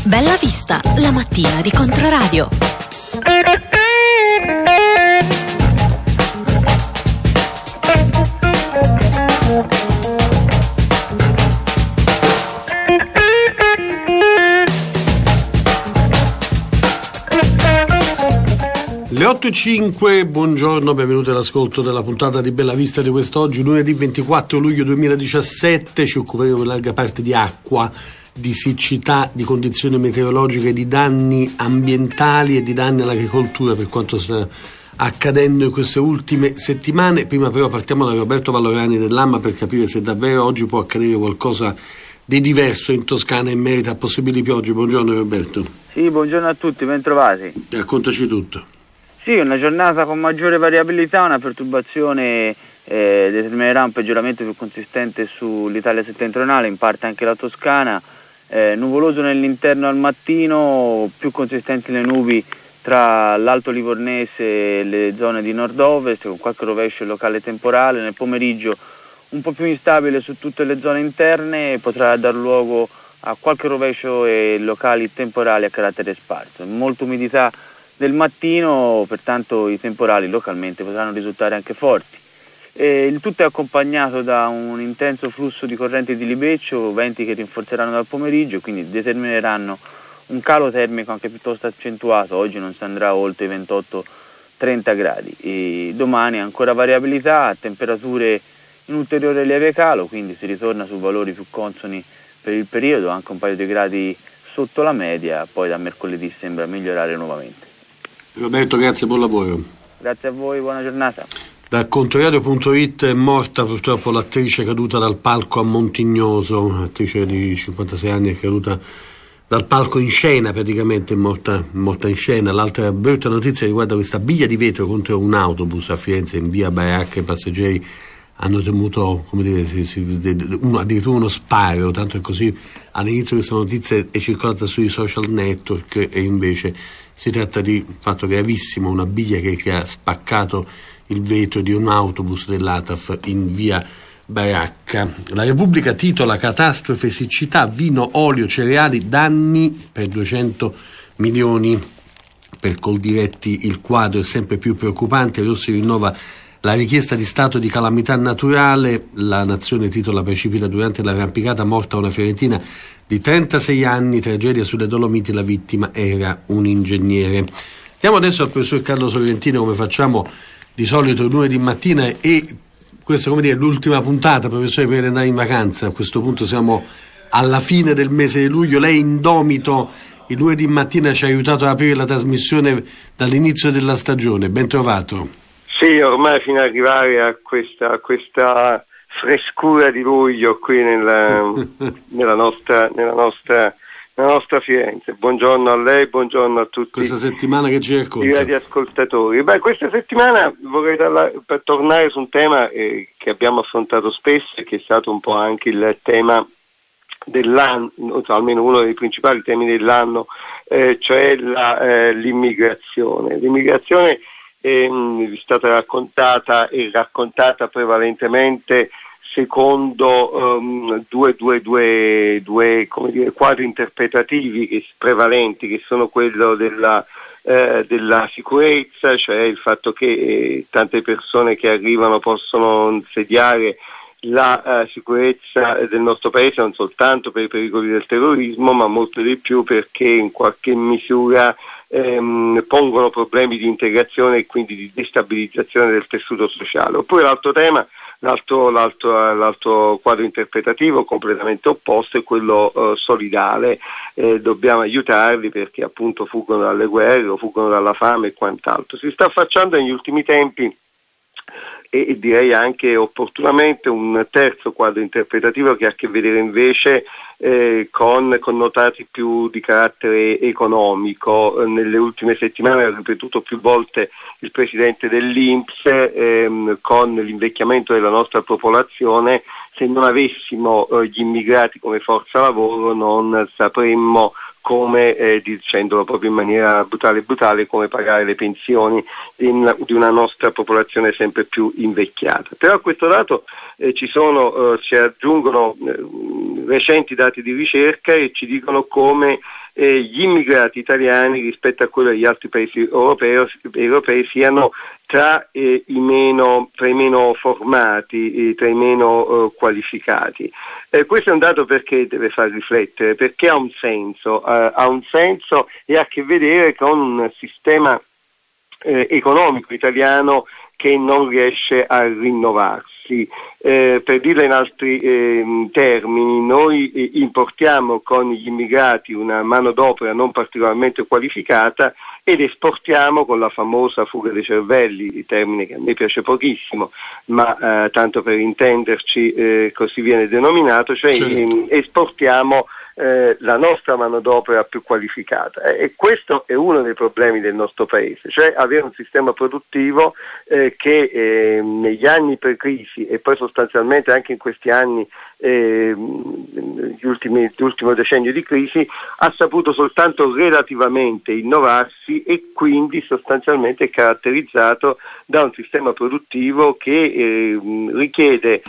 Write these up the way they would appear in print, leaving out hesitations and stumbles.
Bella Vista, la mattina di Controradio. Le 8.05, buongiorno, benvenuti all'ascolto della puntata di Bella Vista di quest'oggi, lunedì 24 luglio 2017. Ci occuperemo in larga parte di acqua, di siccità, di condizioni meteorologiche, di danni ambientali e di danni all'agricoltura per quanto sta accadendo in queste ultime settimane. Prima però partiamo da Roberto Vallorani dell'AMMA per capire se davvero oggi può accadere qualcosa di diverso in Toscana in merito a possibili piogge. Buongiorno Roberto. Sì, buongiorno a tutti, bentrovati. Raccontaci tutto. Sì, una giornata con maggiore variabilità, una perturbazione determinerà un peggioramento più consistente sull'Italia settentrionale, in parte anche la Toscana, nuvoloso nell'interno al mattino, più consistenti le nubi tra l'Alto Livornese e le zone di nord-ovest, con qualche rovescio locale temporale. Nel pomeriggio un po' più instabile su tutte le zone interne, potrà dar luogo a qualche rovescio e locali temporali a carattere sparso. Molta umidità del mattino, pertanto i temporali localmente potranno risultare anche forti. Il tutto è accompagnato da un intenso flusso di correnti di libeccio, venti che rinforzeranno dal pomeriggio, quindi determineranno un calo termico anche piuttosto accentuato. Oggi non si andrà oltre i 28-30 gradi. E domani ancora variabilità, temperature in ulteriore lieve calo, quindi si ritorna su valori più consoni per il periodo, anche un paio di gradi sotto la media, poi da mercoledì sembra migliorare nuovamente. Roberto, grazie, buon lavoro. Grazie a voi, buona giornata. Da Controradio.it è morta purtroppo l'attrice caduta dal palco a Montignoso, un'attrice di 56 anni è caduta dal palco in scena, praticamente è morta in scena. L'altra brutta notizia riguarda questa biglia di vetro contro un autobus a Firenze in via Baracca. I passeggeri hanno temuto, come dire, addirittura uno sparo, tanto è così all'inizio questa notizia è circolata sui social network e invece si tratta di fatto gravissimo, una biglia che ha spaccato il vetro di un autobus dell'ATAF in via Baracca. La Repubblica titola catastrofe siccità, vino, olio, cereali, danni per 200 milioni. Per Coldiretti il quadro è sempre più preoccupante. Rossi rinnova la richiesta di stato di calamità naturale. La Nazione titola precipita durante l'arrampicata, morta una fiorentina di 36 anni, tragedia sulle Dolomiti, la vittima era un ingegnere. Andiamo adesso al professor Carlo Sorrentino, come facciamo di solito lunedì mattina, e questa, come dire, l'ultima puntata, professore, per andare in vacanza. A questo punto siamo alla fine del mese di luglio. Lei indomito il lunedì mattina ci ha aiutato ad aprire la trasmissione dall'inizio della stagione. Ben trovato. Sì, ormai fino ad arrivare a questa frescura di luglio qui nella nostra Firenze. Buongiorno a lei, buongiorno a tutti. Questa settimana che ci racconta? I radioascoltatori. Questa settimana vorrei per tornare su un tema che abbiamo affrontato spesso e che è stato un po' anche il tema dell'anno, almeno uno dei principali temi dell'anno, cioè l'immigrazione. L'immigrazione è stata raccontata prevalentemente secondo due come dire, quadri interpretativi prevalenti, che sono quello della sicurezza, cioè il fatto che tante persone che arrivano possono insediare la sicurezza del nostro paese, non soltanto per i pericoli del terrorismo, ma molto di più perché in qualche misura pongono problemi di integrazione e quindi di destabilizzazione del tessuto sociale. Oppure l'altro tema, l'altro quadro interpretativo completamente opposto è quello solidale. Dobbiamo aiutarli perché appunto fuggono dalle guerre o fuggono dalla fame e quant'altro. Si sta affacciando negli ultimi tempi, e direi anche opportunamente, un terzo quadro interpretativo che ha a che vedere invece con connotati più di carattere economico. Nelle ultime settimane ha ripetuto più volte il presidente dell'INPS, con l'invecchiamento della nostra popolazione, se non avessimo gli immigrati come forza lavoro non sapremmo come, dicendolo proprio in maniera brutale, come pagare le pensioni di una nostra popolazione sempre più invecchiata. Però a questo dato si aggiungono recenti dati di ricerca e ci dicono come gli immigrati italiani rispetto a quello degli altri paesi europei siano tra i meno formati, tra i meno qualificati. Questo è un dato perché deve far riflettere, perché ha un senso e ha a che vedere con un sistema economico italiano che non riesce a rinnovarsi. Per dirla in altri termini, noi importiamo con gli immigrati una manodopera non particolarmente qualificata ed esportiamo con la famosa fuga dei cervelli, termine che a me piace pochissimo, ma tanto per intenderci così viene denominato, cioè esportiamo la nostra manodopera più qualificata, e questo è uno dei problemi del nostro paese, cioè avere un sistema produttivo che negli anni pre-crisi e poi sostanzialmente anche in questi anni l'ultimo decennio di crisi ha saputo soltanto relativamente innovarsi e quindi sostanzialmente è caratterizzato da un sistema produttivo che richiede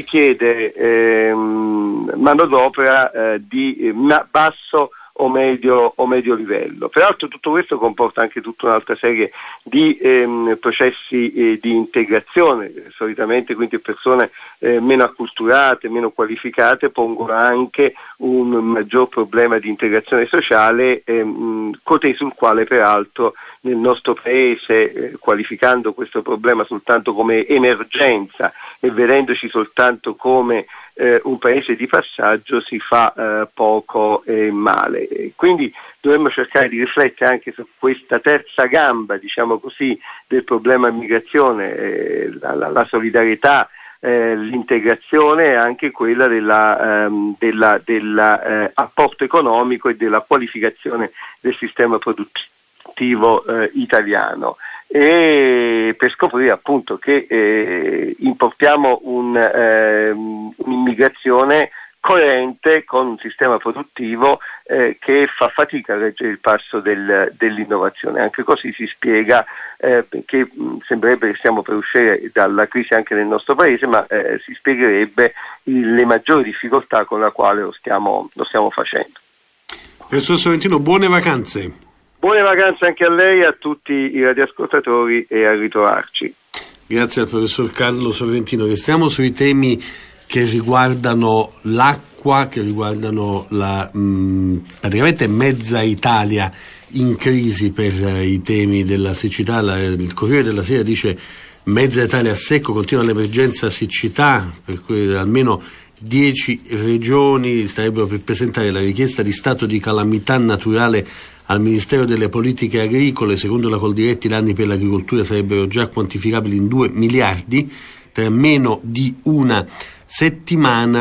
manodopera di basso o medio livello. Peraltro tutto questo comporta anche tutta un'altra serie di processi di integrazione. Solitamente quindi persone meno acculturate, meno qualificate pongono anche un maggior problema di integrazione sociale, cotei sul quale peraltro nel nostro paese, qualificando questo problema soltanto come emergenza e vedendoci soltanto come un paese di passaggio, si fa poco e male. Quindi dovremmo cercare di riflettere anche su questa terza gamba, diciamo così, del problema immigrazione, la solidarietà, l'integrazione e anche quella dell'apporto economico e della qualificazione del sistema produttivo italiano. E per scoprire appunto che importiamo un'immigrazione coerente con un sistema produttivo che fa fatica a reggere il passo dell'innovazione. Anche così si spiega che sembrerebbe che stiamo per uscire dalla crisi anche nel nostro paese, ma si spiegherebbe le maggiori difficoltà con la quale lo stiamo facendo. Professor Sorrentino, buone vacanze. Buone vacanze anche a lei, a tutti i radioascoltatori, e a ritrovarci. Grazie al professor Carlo Sorrentino. Restiamo sui temi che riguardano l'acqua, che riguardano praticamente mezza Italia in crisi per i temi della siccità. Il Corriere della Sera dice mezza Italia a secco, continua l'emergenza siccità, per cui almeno 10 regioni starebbero per presentare la richiesta di stato di calamità naturale al Ministero delle Politiche Agricole. Secondo la Coldiretti, i danni per l'agricoltura sarebbero già quantificabili in 2 miliardi. Tra meno di una settimana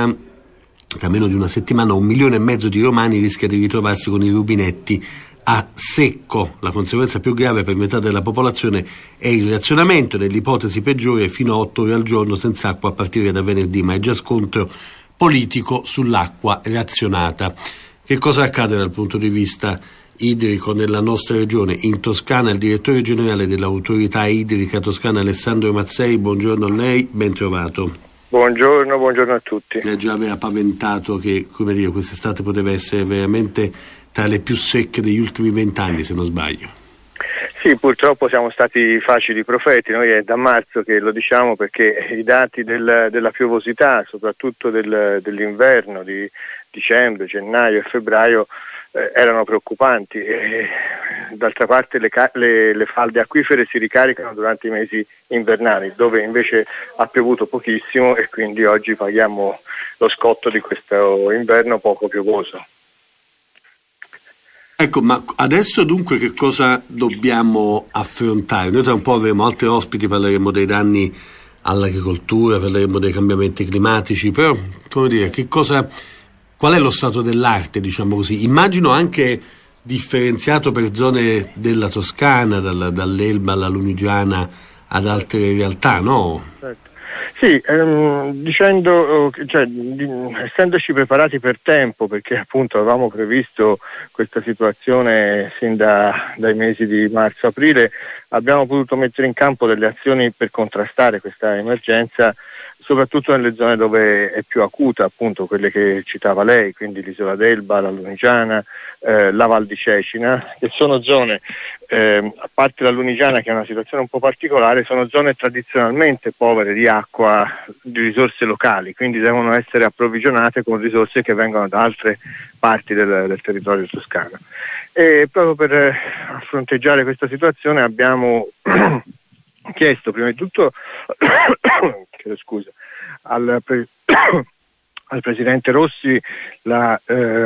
1,5 milioni di romani rischia di ritrovarsi con i rubinetti a secco. La conseguenza più grave per metà della popolazione è il razionamento, nell'ipotesi peggiore fino a 8 ore al giorno senza acqua a partire da venerdì, ma è già scontro politico sull'acqua razionata. Che cosa accade dal punto di vista idrico nella nostra regione? In Toscana il direttore generale dell'autorità idrica toscana Alessandro Mazzei, buongiorno a lei, ben trovato. Buongiorno a tutti. Lei già aveva paventato che quest'estate poteva essere veramente tra le più secche degli ultimi 20 anni, se non sbaglio. Sì, purtroppo siamo stati facili profeti, noi è da marzo che lo diciamo, perché i dati della piovosità, soprattutto dell'inverno di dicembre, gennaio e febbraio, erano preoccupanti. D'altra parte le falde acquifere si ricaricano durante i mesi invernali, dove invece ha piovuto pochissimo, e quindi oggi paghiamo lo scotto di questo inverno poco piovoso. Ecco, ma adesso dunque che cosa dobbiamo affrontare? Noi tra un po' avremo altri ospiti, parleremo dei danni all'agricoltura, parleremo dei cambiamenti climatici, però qual è lo stato dell'arte, diciamo così? Immagino anche differenziato per zone della Toscana, dall'Elba alla Lunigiana ad altre realtà, no? Certo. Sì, essendoci preparati per tempo, perché appunto avevamo previsto questa situazione sin dai mesi di marzo-aprile, abbiamo potuto mettere in campo delle azioni per contrastare questa emergenza soprattutto nelle zone dove è più acuta, appunto quelle che citava lei, quindi l'Isola d'Elba, la Lunigiana, la Val di Cecina, che sono zone, a parte la Lunigiana che è una situazione un po' particolare, sono zone tradizionalmente povere di acqua, di risorse locali, quindi devono essere approvvigionate con risorse che vengono da altre parti del territorio toscano. E proprio per fronteggiare questa situazione abbiamo chiesto prima di tutto al Presidente Rossi la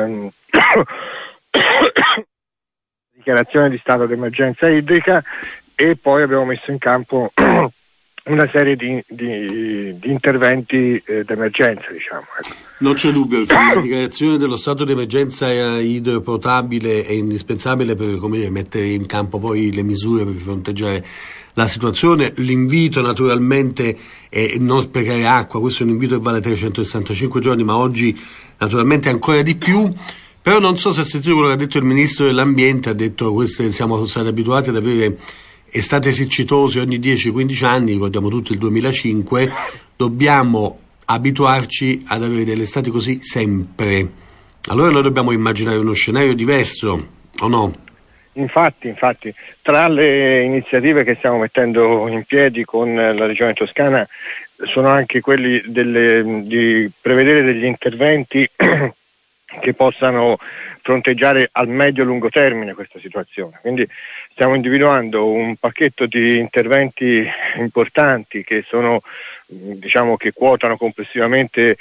dichiarazione di stato d'emergenza idrica, e poi abbiamo messo in campo una serie di interventi d'emergenza, diciamo. Non c'è dubbio, la dichiarazione dello stato d'emergenza idropotabile è indispensabile per, come dire, mettere in campo poi le misure per fronteggiare la situazione. L'invito naturalmente è non sprecare acqua, questo è un invito che vale 365 giorni, ma oggi naturalmente ancora di più. Però non so se ha sentito quello che ha detto il Ministro dell'Ambiente, ha detto che siamo stati abituati ad avere estate siccitose ogni 10-15 anni, ricordiamo tutto il 2005, dobbiamo abituarci ad avere delle estati così sempre. Allora noi dobbiamo immaginare uno scenario diverso, o no? Infatti, tra le iniziative che stiamo mettendo in piedi con la Regione Toscana sono anche quelli di prevedere degli interventi che possano fronteggiare al medio-lungo termine questa situazione. Quindi stiamo individuando un pacchetto di interventi importanti che sono, diciamo, che quotano complessivamente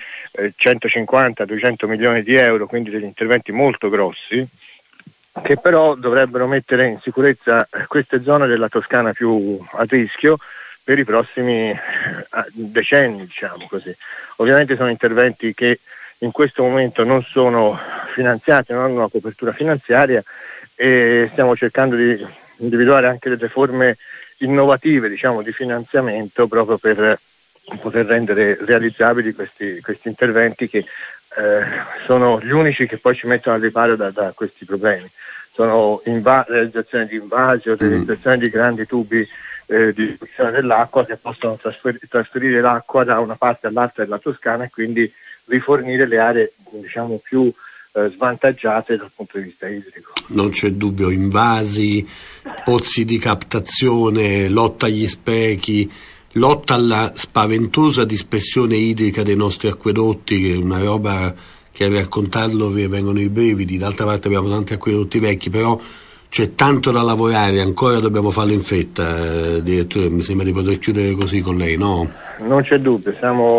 150-200 milioni di euro, quindi degli interventi molto grossi, che però dovrebbero mettere in sicurezza queste zone della Toscana più a rischio per i prossimi decenni, diciamo così. Ovviamente sono interventi che in questo momento non sono finanziati, non hanno una copertura finanziaria, e stiamo cercando di individuare anche delle forme innovative, diciamo, di finanziamento proprio per poter rendere realizzabili questi interventi che sono gli unici che poi ci mettono al riparo da questi problemi. Sono realizzazione di invasi o realizzazione di grandi tubi di distribuzione dell'acqua che possono trasferire l'acqua da una parte all'altra della Toscana e quindi rifornire le aree, diciamo, più svantaggiate dal punto di vista idrico. Non c'è dubbio, invasi, pozzi di captazione, lotta agli sprechi, lotta alla spaventosa dispersione idrica dei nostri acquedotti, che è una roba che a raccontarlo vengono i brividi. D'altra parte abbiamo tanti acquedotti vecchi, però c'è tanto da lavorare, ancora dobbiamo farlo in fretta. Direttore, mi sembra di poter chiudere così con lei, no? Non c'è dubbio,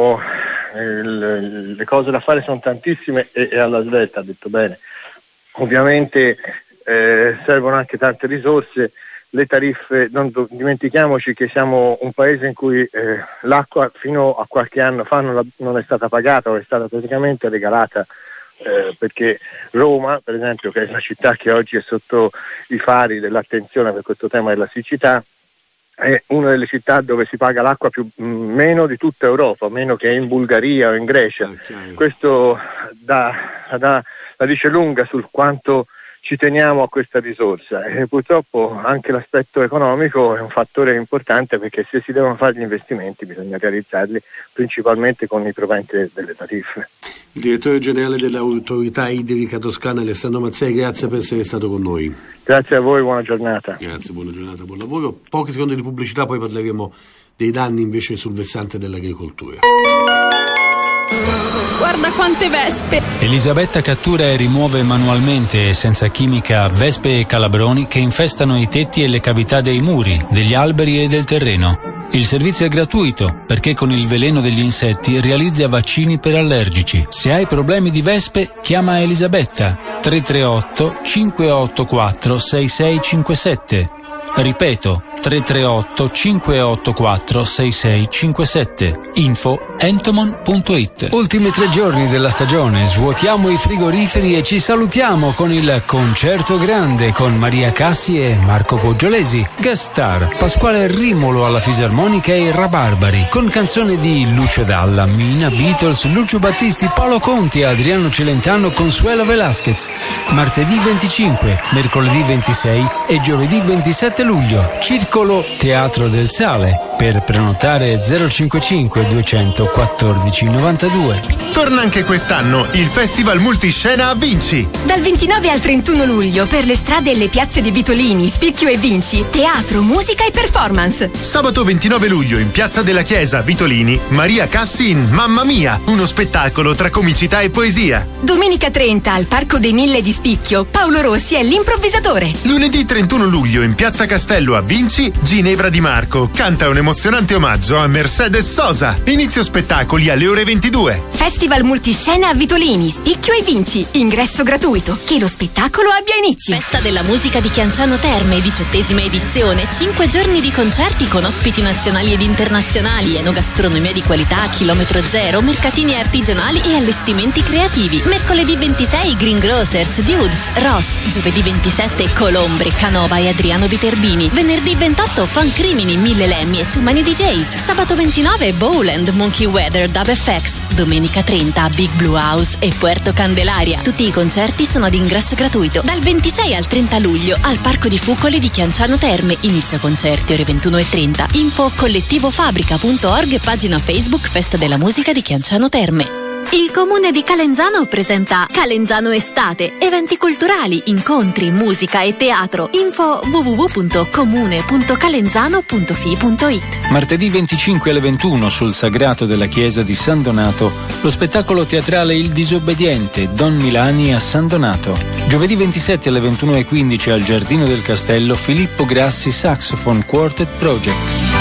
le cose da fare sono tantissime e alla svelta, ha detto bene. Ovviamente servono anche tante risorse, le tariffe, non dimentichiamoci che siamo un paese in cui l'acqua fino a qualche anno fa non è stata pagata o è stata praticamente regalata, perché Roma, per esempio, che è la città che oggi è sotto i fari dell'attenzione per questo tema della siccità, è una delle città dove si paga l'acqua meno di tutta Europa, meno che in Bulgaria o in Grecia. Okay. Questo la dice lunga sul quanto ci teniamo a questa risorsa, e purtroppo anche l'aspetto economico è un fattore importante, perché se si devono fare gli investimenti bisogna realizzarli principalmente con i proventi delle tariffe. Il direttore generale dell'Autorità Idrica Toscana, Alessandro Mazzei, grazie per essere stato con noi. Grazie a voi, buona giornata. Grazie, buona giornata, buon lavoro. Pochi secondi di pubblicità, poi parleremo dei danni invece sul versante dell'agricoltura. Guarda quante vespe! Elisabetta cattura e rimuove manualmente e senza chimica vespe e calabroni che infestano i tetti e le cavità dei muri, degli alberi e del terreno. Il servizio è gratuito perché con il veleno degli insetti realizza vaccini per allergici. Se hai problemi di vespe, chiama Elisabetta 338 584 6657. Ripeto, 338 584 6657. Info entomon.it. Ultimi 3 giorni della stagione, svuotiamo i frigoriferi e ci salutiamo con il Concerto Grande con Maria Cassi e Marco Poggiolesi. Guest star Pasquale Rimolo alla fisarmonica e i Rabarbari, con canzoni di Lucio Dalla, Mina, Beatles, Lucio Battisti, Paolo Conti, Adriano Celentano, Consuelo Velasquez. Martedì 25, mercoledì 26 e giovedì 27 luglio. Circolo Teatro del Sale. Per prenotare 055 200 1492. Torna anche quest'anno il Festival Multiscena a Vinci. Dal 29 al 31 luglio per le strade e le piazze di Vitolini, Spicchio e Vinci, teatro, musica e performance. Sabato 29 luglio in Piazza della Chiesa, Vitolini, Maria Cassi in Mamma Mia, uno spettacolo tra comicità e poesia. Domenica 30 al Parco dei Mille di Spicchio, Paolo Rossi è l'improvvisatore. Lunedì 31 luglio in Piazza Castello a Vinci, Ginevra Di Marco canta un emozionante omaggio a Mercedes Sosa. Inizio spettacoli alle ore 22. Festival Multiscena a Vitolini, Spicchio e Vinci. Ingresso gratuito. Che lo spettacolo abbia inizio. Festa della musica di Chianciano Terme, 18ª edizione. 5 giorni di concerti con ospiti nazionali ed internazionali, enogastronomia di qualità a chilometro zero, mercatini artigianali e allestimenti creativi. Mercoledì 26 Greengrocers, Dudes, Ross. Giovedì 27 Colombre, Canova e Adriano Viterbini. Venerdì 28 Fan Crimini, Mille Lemmi e Too Many DJs. Sabato 29 Bowland, Monkey Weather, Dub FX. Domenica 30 Big Blue House e Puerto Candelaria. Tutti i concerti sono ad ingresso gratuito. Dal 26 al 30 luglio al Parco di Fucoli di Chianciano Terme. Inizio concerti ore 21:30. Info collettivofabrica.org e pagina Facebook Festa della Musica di Chianciano Terme. Il comune di Calenzano presenta Calenzano Estate, eventi culturali, incontri, musica e teatro. Info www.comune.calenzano.fi.it. Martedì 25 alle 21 sul sagrato della chiesa di San Donato, lo spettacolo teatrale Il Disobbediente, Don Milani a San Donato. Giovedì 27 alle 21:15 al Giardino del Castello, Filippo Grassi Saxophone Quartet Project.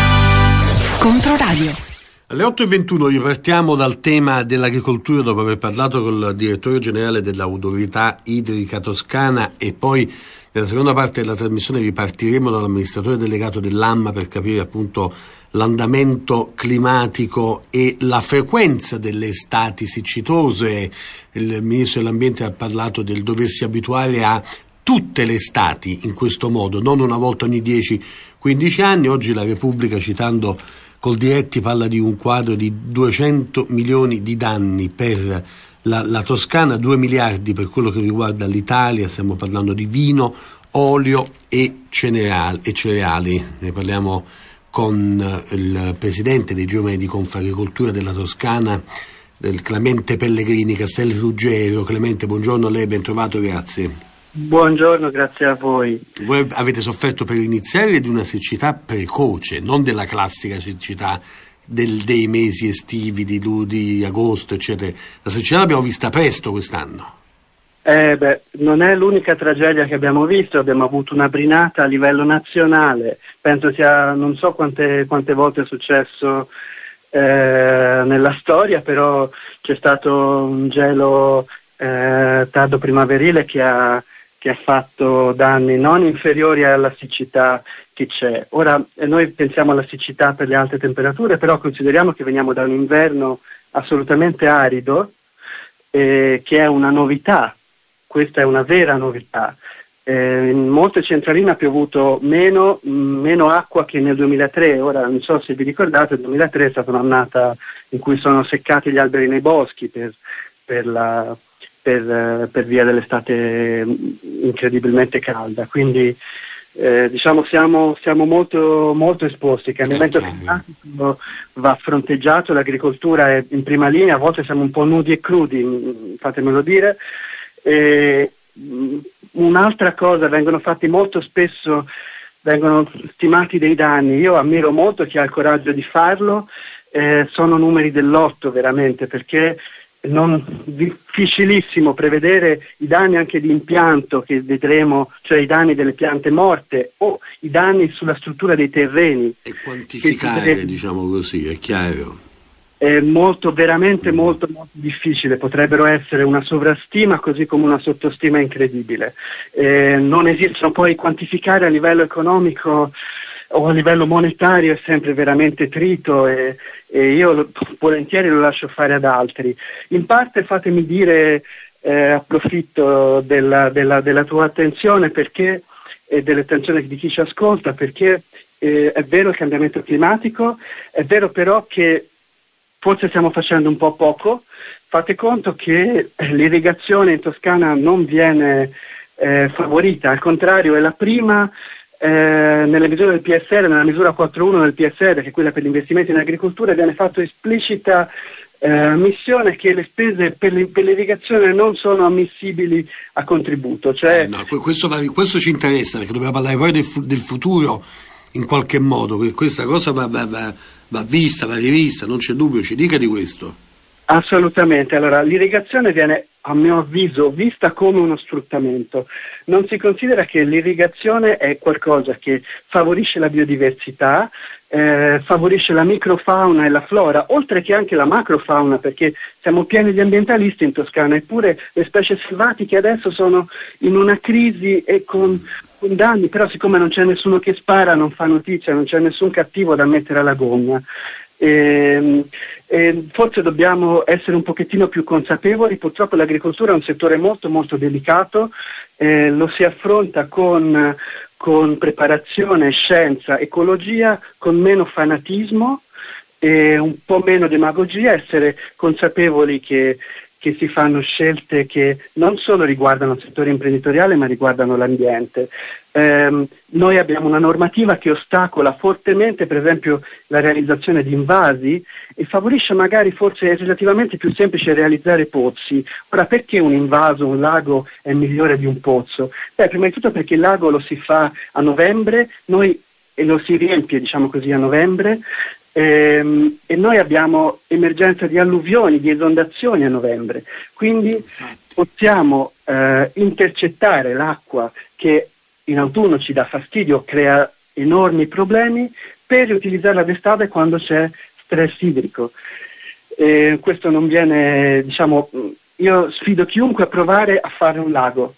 Controradio. Alle 8:21 ripartiamo dal tema dell'agricoltura dopo aver parlato col direttore generale dell'Autorità Idrica Toscana, e poi nella seconda parte della trasmissione ripartiremo dall'amministratore delegato dell'AMMA per capire appunto l'andamento climatico e la frequenza delle estati siccitose. Il ministro dell'ambiente ha parlato del doversi abituare a tutte le estati in questo modo, non una volta ogni 10-15 anni. Oggi la Repubblica, citando Coldiretti, parla di un quadro di 200 milioni di danni per la Toscana, 2 miliardi per quello che riguarda l'Italia. Stiamo parlando di vino, olio e cereali. Ne parliamo con il presidente dei giovani di Confagricoltura della Toscana, del Clemente Pellegrini, Castelli Ruggero. Clemente, buongiorno a lei, ben trovato, grazie. Buongiorno, grazie a voi. Voi avete sofferto per iniziare di una siccità precoce, non della classica siccità dei mesi estivi di agosto, eccetera. La siccità l'abbiamo vista presto quest'anno. Non è l'unica tragedia che abbiamo visto, abbiamo avuto una brinata a livello nazionale. Penso sia, non so quante volte è successo nella storia, però c'è stato un gelo tardo primaverile che ha fatto danni non inferiori alla siccità che c'è. Ora noi pensiamo alla siccità per le alte temperature, però consideriamo che veniamo da un inverno assolutamente arido, che è una novità. Questa è una vera novità. In molte centraline ha piovuto meno acqua che nel 2003. Ora non so se vi ricordate, il 2003 è stata un'annata in cui sono seccati gli alberi nei boschi per via dell'estate incredibilmente calda, quindi diciamo siamo molto, molto esposti. Il cambiamento climatico va fronteggiato, l'agricoltura è in prima linea, a volte siamo un po' nudi e crudi, fatemelo dire. Un'altra cosa, vengono stimati dei danni. Io ammiro molto chi ha il coraggio di farlo, sono numeri dell'otto veramente, perché non difficilissimo prevedere i danni anche di impianto che vedremo, cioè i danni delle piante morte o i danni sulla struttura dei terreni. E quantificare, diciamo così, è chiaro. È veramente molto difficile, potrebbero essere una sovrastima così come una sottostima incredibile. Non esistono poi quantificare a livello economico o a livello monetario, è sempre veramente trito e io volentieri lo lascio fare ad altri. In parte fatemi dire, approfitto della tua attenzione perché e dell'attenzione di chi ci ascolta, perché è vero il cambiamento climatico, è vero però che forse stiamo facendo un po' poco. Fate conto che l'irrigazione in Toscana non viene favorita, al contrario è la prima nelle misure del PSR, nella misura 4.1 del PSR, che è quella per gli investimenti in agricoltura, viene fatto esplicita missione che le spese per l'irrigazione non sono ammissibili a contributo. Cioè, no, questo ci interessa, perché dobbiamo parlare poi del futuro in qualche modo, perché questa cosa va vista, va rivista, non c'è dubbio, ci dica di questo. Assolutamente. Allora, l'irrigazione viene, a mio avviso, vista come uno sfruttamento. Non si considera che l'irrigazione è qualcosa che favorisce la biodiversità, favorisce la microfauna e la flora, oltre che anche la macrofauna, perché siamo pieni di ambientalisti in Toscana, eppure le specie selvatiche adesso sono in una crisi e con danni, però siccome non c'è nessuno che spara, non fa notizia, non c'è nessun cattivo da mettere alla gogna. Forse dobbiamo essere un pochettino più consapevoli. Purtroppo l'agricoltura è un settore molto molto delicato, lo si affronta con preparazione, scienza, ecologia, con meno fanatismo e un po' meno demagogia, essere consapevoli che si fanno scelte che non solo riguardano il settore imprenditoriale ma riguardano l'ambiente. Noi abbiamo una normativa che ostacola fortemente, per esempio, la realizzazione di invasi e favorisce, magari forse è relativamente più semplice realizzare pozzi. Ora, perché un invaso, un lago è migliore di un pozzo? Prima di tutto perché il lago lo si fa a novembre, e lo si riempie, diciamo così, a novembre, e noi abbiamo emergenza di alluvioni, di esondazioni a novembre, quindi possiamo intercettare l'acqua che in autunno ci dà fastidio, crea enormi problemi, per riutilizzarla d'estate quando c'è stress idrico. Questo non viene, io sfido chiunque a provare a fare un lago,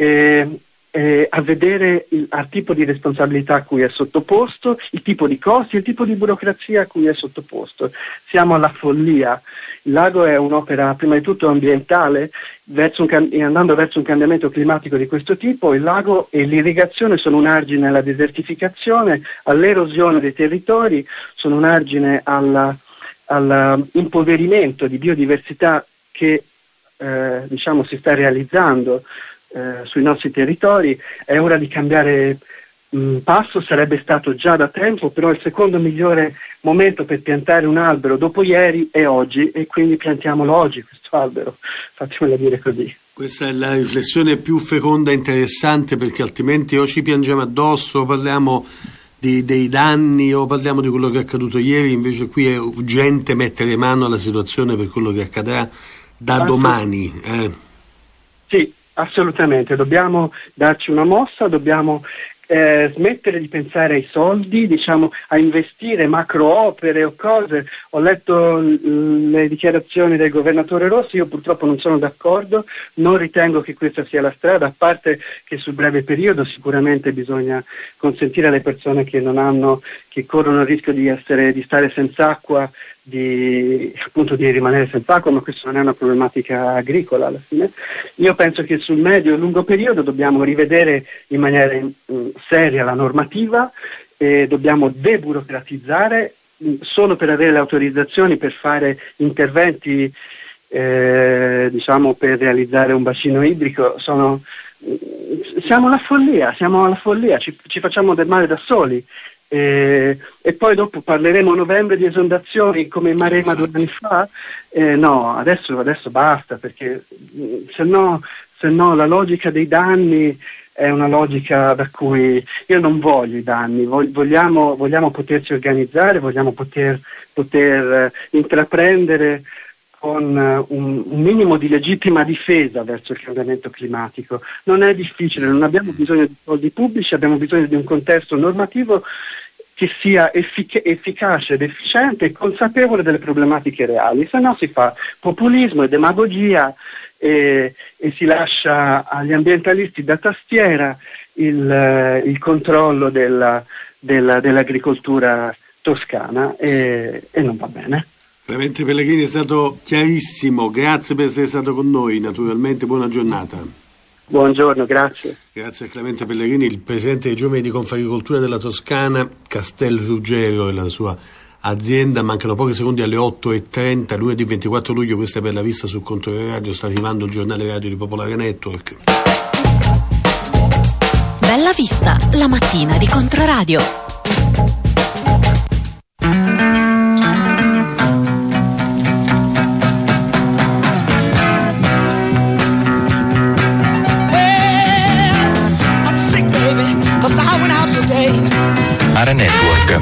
a vedere il tipo di responsabilità a cui è sottoposto, il tipo di costi, il tipo di burocrazia a cui è sottoposto. Siamo alla follia. Il lago è un'opera prima di tutto ambientale, andando verso un cambiamento climatico di questo tipo. Il lago e l'irrigazione sono un argine alla desertificazione, all'erosione dei territori, sono un argine all'impoverimento di biodiversità che si sta realizzando sui nostri territori. È ora di cambiare passo, sarebbe stato già da tempo, però il secondo migliore momento per piantare un albero dopo ieri è oggi, e quindi piantiamolo oggi questo albero, fatemela dire così. Questa è la riflessione più feconda e interessante, perché altrimenti o ci piangiamo addosso, o parliamo dei danni, o parliamo di quello che è accaduto ieri. Invece qui è urgente mettere mano alla situazione per quello che accadrà da domani. Sì, assolutamente, dobbiamo darci una mossa, dobbiamo smettere di pensare ai soldi, a investire macro opere o cose. Ho letto le dichiarazioni del governatore Rossi, io purtroppo non sono d'accordo, non ritengo che questa sia la strada, a parte che sul breve periodo sicuramente bisogna consentire alle persone che corrono il rischio di stare senza acqua, di rimanere senza acqua, ma questo non è una problematica agricola alla fine. Io penso che sul medio e lungo periodo dobbiamo rivedere in maniera seria la normativa, e dobbiamo deburocratizzare. Solo per avere le autorizzazioni per fare interventi per realizzare un bacino idrico siamo alla follia, ci facciamo del male da soli. E poi dopo parleremo a novembre di esondazioni come in Maremma 2 anni fa. No, adesso basta, perché se no la logica dei danni è una logica da cui io non voglio i danni. Vogliamo poterci organizzare, vogliamo poter intraprendere con un minimo di legittima difesa verso il cambiamento climatico. Non è difficile, non abbiamo bisogno di soldi pubblici, abbiamo bisogno di un contesto normativo che sia efficace ed efficiente e consapevole delle problematiche reali, se no si fa populismo e demagogia e si lascia agli ambientalisti da tastiera il controllo dell'agricoltura toscana e non va bene. Clemente Pellegrini è stato chiarissimo, grazie per essere stato con noi, naturalmente buona giornata. Buongiorno, grazie. Grazie a Clemente Pellegrini, il presidente dei Giovani di Confagricoltura della Toscana, Castelruggero e la sua azienda. Mancano pochi secondi alle 8:30, lunedì 24 luglio, questa è Per la Vista sul Controllo Radio, sta arrivando il giornale radio di Popolare Network. Bella Vista, la mattina di Controradio. Mare Network.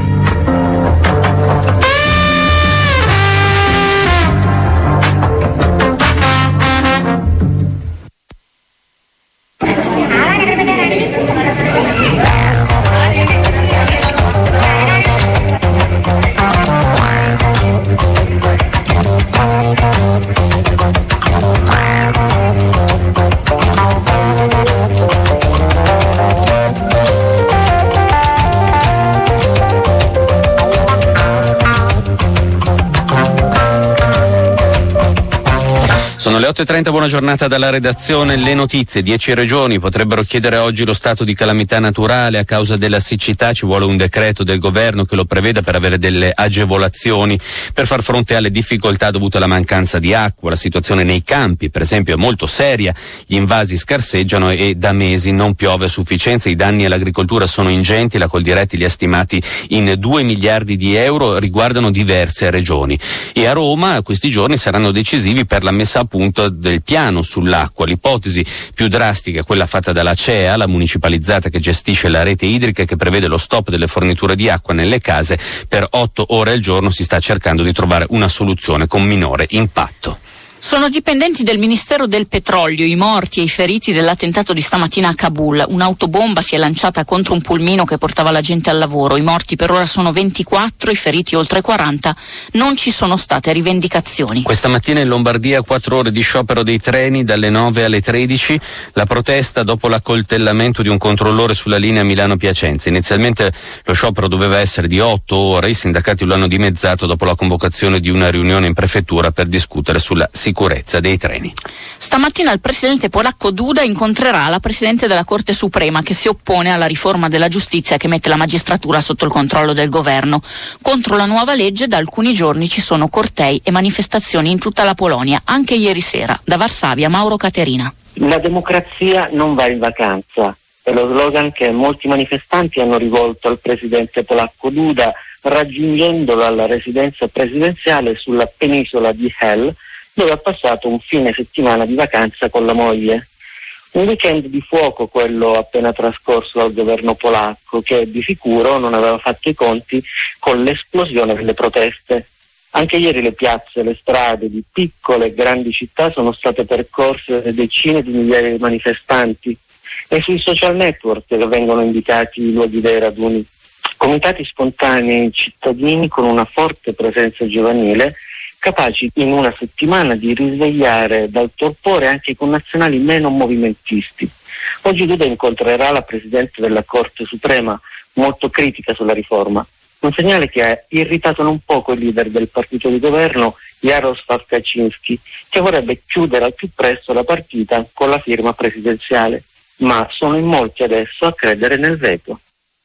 Sono le 8:30, buona giornata dalla redazione. Le notizie: 10 regioni potrebbero chiedere oggi lo stato di calamità naturale a causa della siccità. Ci vuole un decreto del governo che lo preveda per avere delle agevolazioni per far fronte alle difficoltà dovute alla mancanza di acqua. La situazione nei campi, per esempio, è molto seria. Gli invasi scarseggiano e da mesi non piove a sufficienza. I danni all'agricoltura sono ingenti. La Coldiretti li ha stimati in 2 miliardi di euro, riguardano diverse regioni. E a Roma questi giorni saranno decisivi per la messa a punto del piano sull'acqua. L'ipotesi più drastica è quella fatta dalla CEA, la municipalizzata che gestisce la rete idrica, che prevede lo stop delle forniture di acqua nelle case per 8 ore al giorno. Si sta cercando di trovare una soluzione con minore impatto. Sono dipendenti del Ministero del Petrolio i morti e i feriti dell'attentato di stamattina a Kabul. Un'autobomba si è lanciata contro un pulmino che portava la gente al lavoro. I morti per ora sono 24, i feriti oltre 40. Non ci sono state rivendicazioni. Questa mattina in Lombardia 4 ore di sciopero dei treni dalle 9 alle 13. La protesta dopo l'accoltellamento di un controllore sulla linea Milano-Piacenza. Inizialmente lo sciopero doveva essere di 8 ore. I sindacati lo hanno dimezzato dopo la convocazione di una riunione in prefettura per discutere sulla sicurezza dei treni. Stamattina il presidente polacco Duda incontrerà la presidente della Corte Suprema, che si oppone alla riforma della giustizia che mette la magistratura sotto il controllo del governo. Contro la nuova legge da alcuni giorni ci sono cortei e manifestazioni in tutta la Polonia, anche ieri sera. Da Varsavia, Mauro Caterina. La democrazia non va in vacanza, è lo slogan che molti manifestanti hanno rivolto al presidente polacco Duda, raggiungendolo alla residenza presidenziale sulla penisola di Hel, dove ha passato un fine settimana di vacanza con la moglie. Un weekend di fuoco quello appena trascorso dal governo polacco, che di sicuro non aveva fatto i conti con l'esplosione delle proteste. Anche ieri le piazze, le strade di piccole e grandi città sono state percorse da decine di migliaia di manifestanti, e sui social network vengono indicati i luoghi dei raduni. Comitati spontanei cittadini con una forte presenza giovanile, capaci in una settimana di risvegliare dal torpore anche i connazionali meno movimentisti. Oggi Duda incontrerà la Presidente della Corte Suprema, molto critica sulla riforma, un segnale che ha irritato non poco il leader del partito di governo, Jarosław Kaczyński, che vorrebbe chiudere al più presto la partita con la firma presidenziale, ma sono in molti adesso a credere nel veto.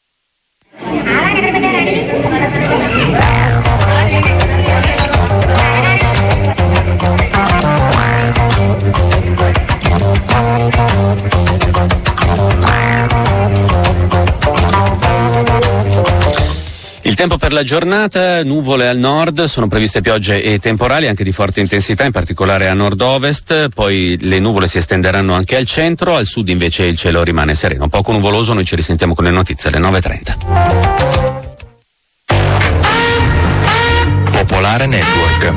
Il tempo per la giornata: nuvole al nord, sono previste piogge e temporali anche di forte intensità, in particolare a nord-ovest, poi le nuvole si estenderanno anche al centro, al sud invece il cielo rimane sereno, poco nuvoloso. Noi ci risentiamo con le notizie alle 9:30. Popolare Network.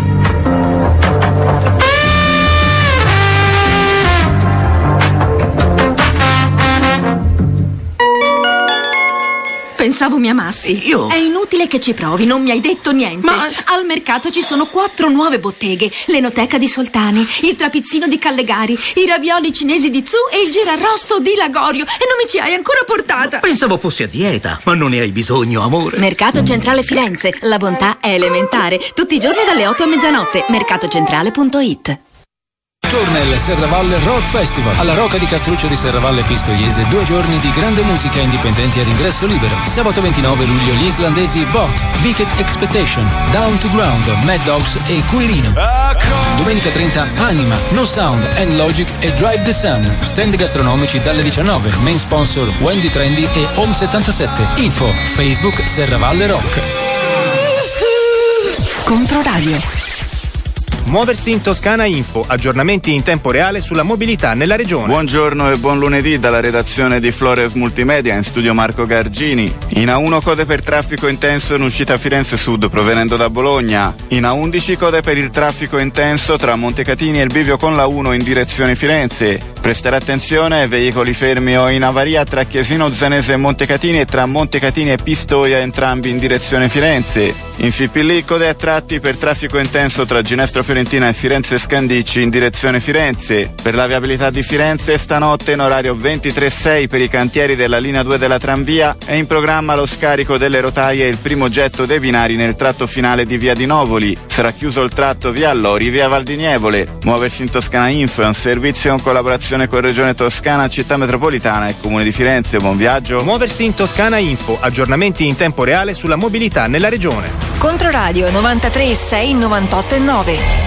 Pensavo mi amassi. Io? È inutile che ci provi, non mi hai detto niente. Ma al mercato ci sono 4 nuove botteghe: l'Enoteca di Soltani, il Trapizzino di Callegari, i ravioli cinesi di Zu e il girarrosto di Lagorio. E non mi ci hai ancora portata. Pensavo fossi a dieta, ma non ne hai bisogno, amore. Mercato Centrale Firenze, la bontà è elementare. Tutti i giorni dalle 8 a mezzanotte. Mercatocentrale.it. torna il Serravalle Rock Festival. Alla Rocca di Castruccio di Serravalle Pistoiese 2 giorni di grande musica indipendenti ad ingresso libero. Sabato 29 luglio gli islandesi Vok, Wicked Expectation, Down to Ground, Mad Dogs e Quirino. Domenica 30 Anima, No Sound, End Logic e Drive the Sun. Stand gastronomici dalle 19. Main sponsor Wendy Trendy e Home 77. Info Facebook Serravalle Rock. Controradio. Muoversi in Toscana Info, aggiornamenti in tempo reale sulla mobilità nella regione. Buongiorno e buon lunedì dalla redazione di Flores Multimedia, in studio Marco Gargini. In A1 code per traffico intenso in uscita Firenze Sud provenendo da Bologna. In A11 code per il traffico intenso tra Montecatini e il bivio con la 1 in direzione Firenze. Prestare attenzione ai veicoli fermi o in avaria tra Chiesino Zanese e Montecatini e tra Montecatini e Pistoia, entrambi in direzione Firenze. In Fipilì code a tratti per traffico intenso tra Ginestro Fiorentina e Firenze Scandicci in direzione Firenze. Per la viabilità di Firenze stanotte in orario 23.6 per i cantieri della linea 2 della tranvia è in programma lo scarico delle rotaie e il primo getto dei binari nel tratto finale di via di Novoli. Sarà chiuso il tratto via Allori, via Val di Nievole. Muoversi in Toscana Info è un servizio in collaborazione con Regione Toscana, Città Metropolitana e Comune di Firenze. Buon viaggio. Muoversi in Toscana Info, aggiornamenti in tempo reale sulla mobilità nella regione. Controradio 93.6 98.9.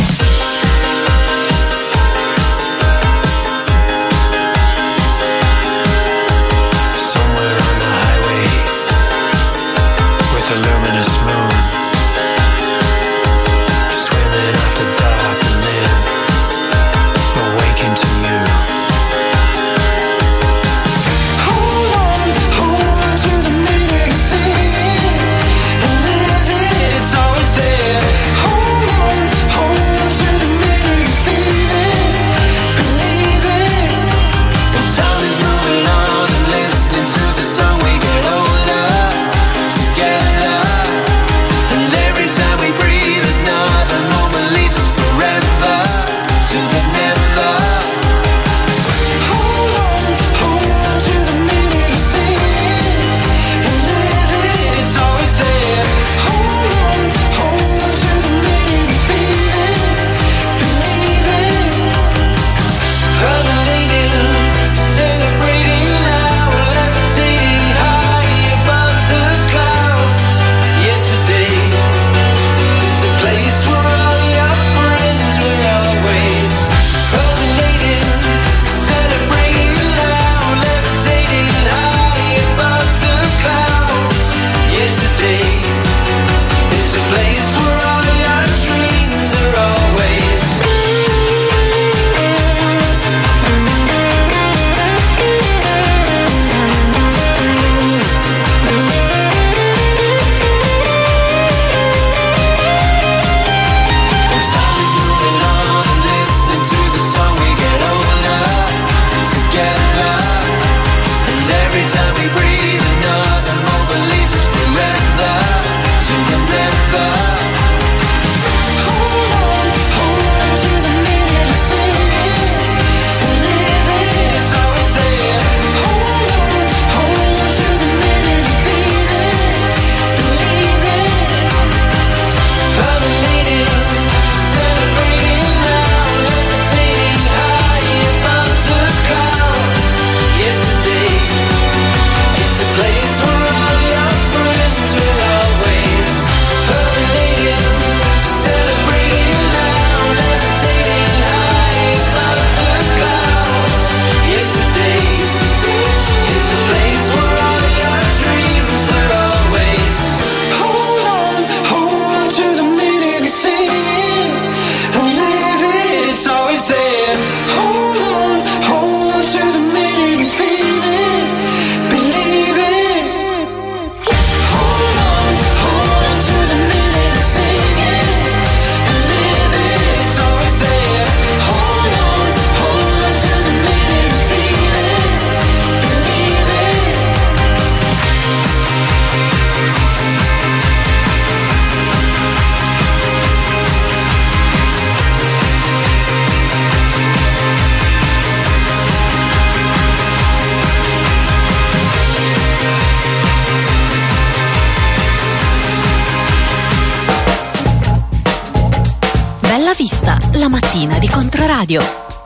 La mattina di Controradio.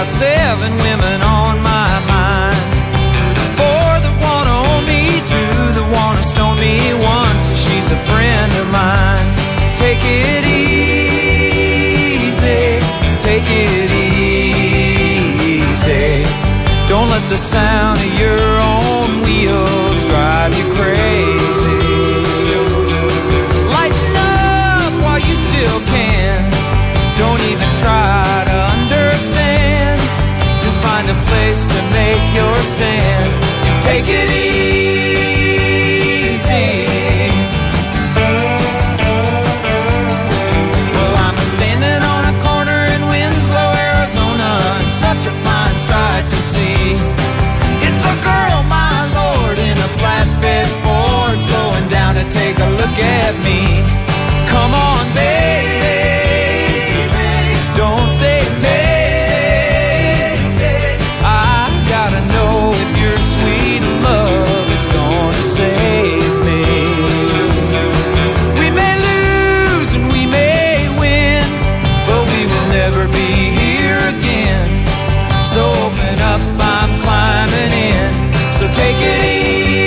got 7 women on my mind. 4 that wanna own me, 2 that wanna stone me, 1 says she's a friend of mine. Take it easy, take it easy. Don't let the sound of your own wheels drive you crazy. Lighten up while you still can. Don't even try to understand. Just find a place to make your stand. Take it easy. Well, I'm standing on a corner in Winslow, Arizona, and such a fine sight to see. It's a girl, my lord, in a flatbed Ford, slowing down to take a look at me. Come on, baby, don't say baby. I gotta know if your sweet love is gonna save me. We may lose and we may win, but we will never be here again. So open up, I'm climbing in. So take it easy.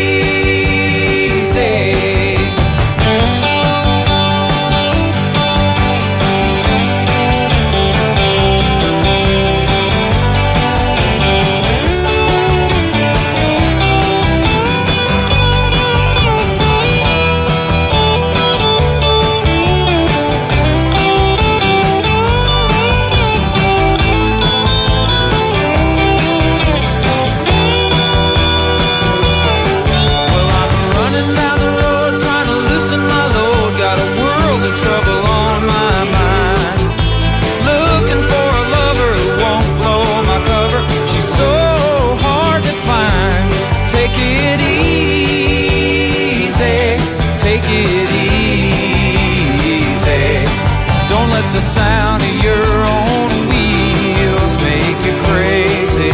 The sound of your own wheels make you crazy.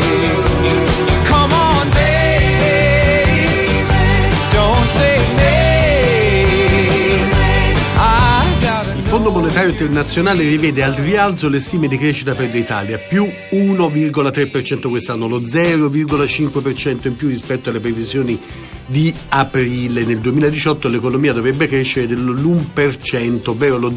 Come on, baby, don't say maybe. Il Fondo Monetario Internazionale rivede al rialzo le stime di crescita per l'Italia, più 1,3% quest'anno, lo 0,5% in più rispetto alle previsioni di aprile. Nel 2018 l'economia dovrebbe crescere dell'1%, ovvero lo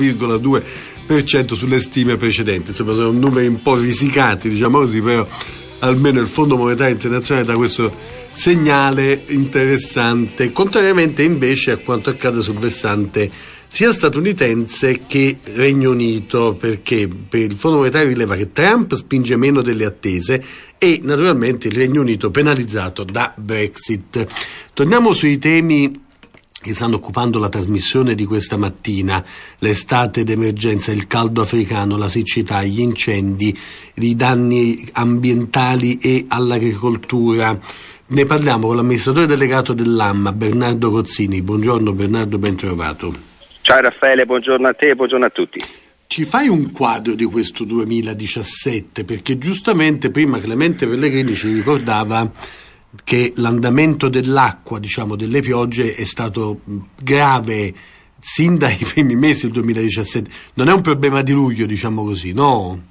0,2% sulle stime precedenti. Insomma, sono numeri un po' risicati, diciamo così, però almeno il Fondo Monetario Internazionale dà questo segnale interessante, contrariamente invece a quanto accade sul versante sia statunitense che Regno Unito, perché per il Fondo Monetario rileva che Trump spinge meno delle attese e naturalmente il Regno Unito penalizzato da Brexit. Torniamo sui temi che stanno occupando la trasmissione di questa mattina: l'estate d'emergenza, il caldo africano, la siccità, gli incendi, i danni ambientali e all'agricoltura. Ne parliamo con l'amministratore delegato dell'AMMA, Bernardo Cozzini. Buongiorno Bernardo, ben trovato. Ciao Raffaele, buongiorno a te e buongiorno a tutti. Ci fai un quadro di questo 2017? Perché giustamente prima Clemente Pellegrini ci ricordava che l'andamento dell'acqua, diciamo delle piogge, è stato grave sin dai primi mesi del 2017. Non è un problema di luglio, diciamo così, no?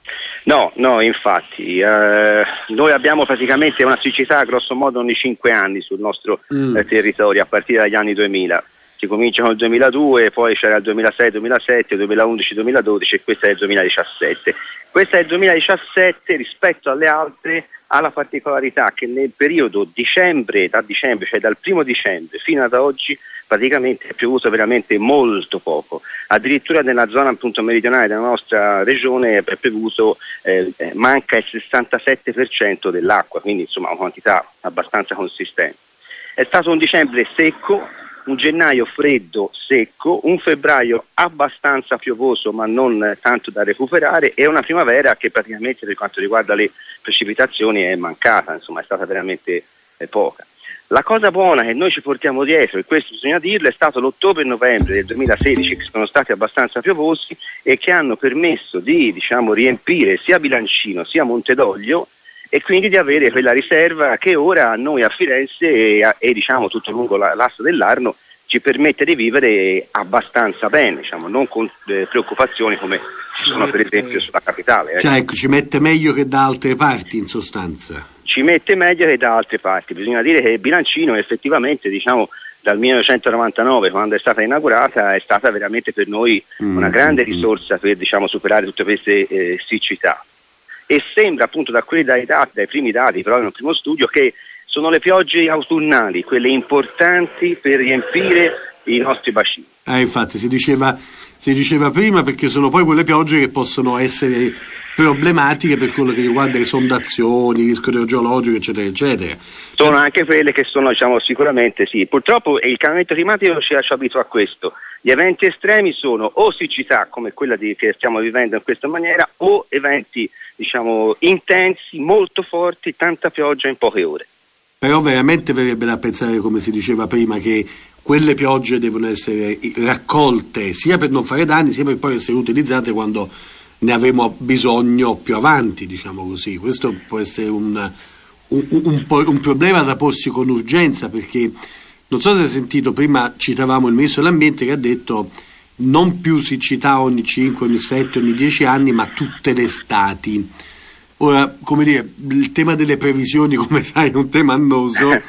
No, infatti noi abbiamo praticamente una siccità grosso modo ogni 5 anni sul nostro territorio a partire dagli anni 2000. Si comincia con il 2002, poi c'era il 2006, 2007, 2011, 2012 e questa è il 2017. Questa è il 2017 rispetto alle altre, ha la particolarità che nel periodo da dicembre, cioè dal 1° dicembre fino ad oggi, praticamente è piovuto veramente molto poco. Addirittura nella zona appunto meridionale della nostra regione è piovuto, manca il 67% dell'acqua, quindi insomma una quantità abbastanza consistente. È stato un dicembre secco, un gennaio freddo, secco, un febbraio abbastanza piovoso ma non tanto da recuperare e una primavera che praticamente per quanto riguarda le precipitazioni è mancata, insomma è stata veramente poca. La cosa buona che noi ci portiamo dietro, e questo bisogna dirlo, è stato l'ottobre e novembre del 2016 che sono stati abbastanza piovosi e che hanno permesso di riempire sia Bilancino sia Montedoglio e quindi di avere quella riserva che ora a noi a Firenze e tutto lungo l'asse dell'Arno ci permette di vivere abbastanza bene, non con preoccupazioni come ci sono per esempio sulla capitale. Cioè, ecco, ci mette meglio che da altre parti, in sostanza. Ci mette meglio che da altre parti. Bisogna dire che Bilancino effettivamente, diciamo, dal 1999, quando è stata inaugurata, è stata veramente per noi una grande risorsa per, diciamo, superare tutte queste siccità. E sembra appunto da quelli dai primi dati, però nel primo studio, che sono le piogge autunnali, quelle importanti per riempire i nostri bacini. Infatti si diceva prima, perché sono poi quelle piogge che possono essere problematiche per quello che riguarda esondazioni, rischio idrogeologico, eccetera, eccetera. Sono anche quelle che sono, diciamo, sicuramente sì. Purtroppo il cambiamento climatico ci abitua a questo. Gli eventi estremi sono o siccità come quella che stiamo vivendo in questa maniera, o eventi, diciamo, intensi, molto forti, tanta pioggia in poche ore. Però veramente verrebbe da pensare, come si diceva prima, che quelle piogge devono essere raccolte sia per non fare danni, sia per poi essere utilizzate quando ne avremo bisogno più avanti, diciamo così. Questo può essere un problema da porsi con urgenza, perché non so se hai sentito, prima citavamo il Ministro dell'Ambiente che ha detto non più siccità ogni 5, ogni 7, ogni 10 anni, ma tutte le estati. Ora, come dire, il tema delle previsioni, come sai, è un tema annoso,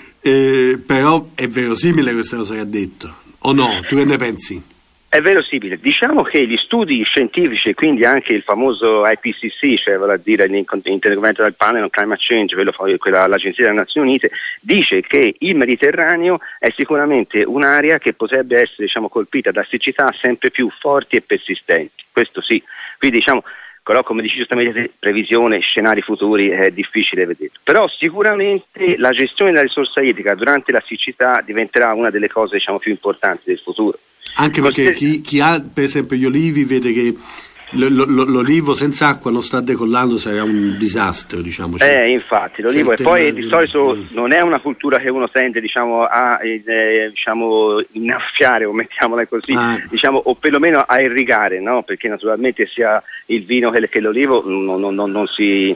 però è verosimile questa cosa che ha detto, o no? Tu che ne pensi? È verosimile. Diciamo che gli studi scientifici, e quindi anche il famoso IPCC, cioè vale a dire l'Intergovernmental Panel on Climate Change, l'Agenzia delle Nazioni Unite, dice che il Mediterraneo è sicuramente un'area che potrebbe essere, diciamo, colpita da siccità sempre più forti e persistenti. Questo sì. Quindi, diciamo, però, come dici giustamente, previsione, scenari futuri è difficile vedere. Però sicuramente la gestione della risorsa idrica durante la siccità diventerà una delle cose, diciamo, più importanti del futuro. Anche perché chi ha per esempio gli olivi vede che l'olivo senza acqua non sta decollando, sarà un disastro, diciamo. Infatti l'olivo, e poi di solito non è una cultura che uno tende, diciamo, a diciamo innaffiare, o mettiamola così, diciamo, o perlomeno a irrigare, no? Perché naturalmente sia il vino che l'olivo non si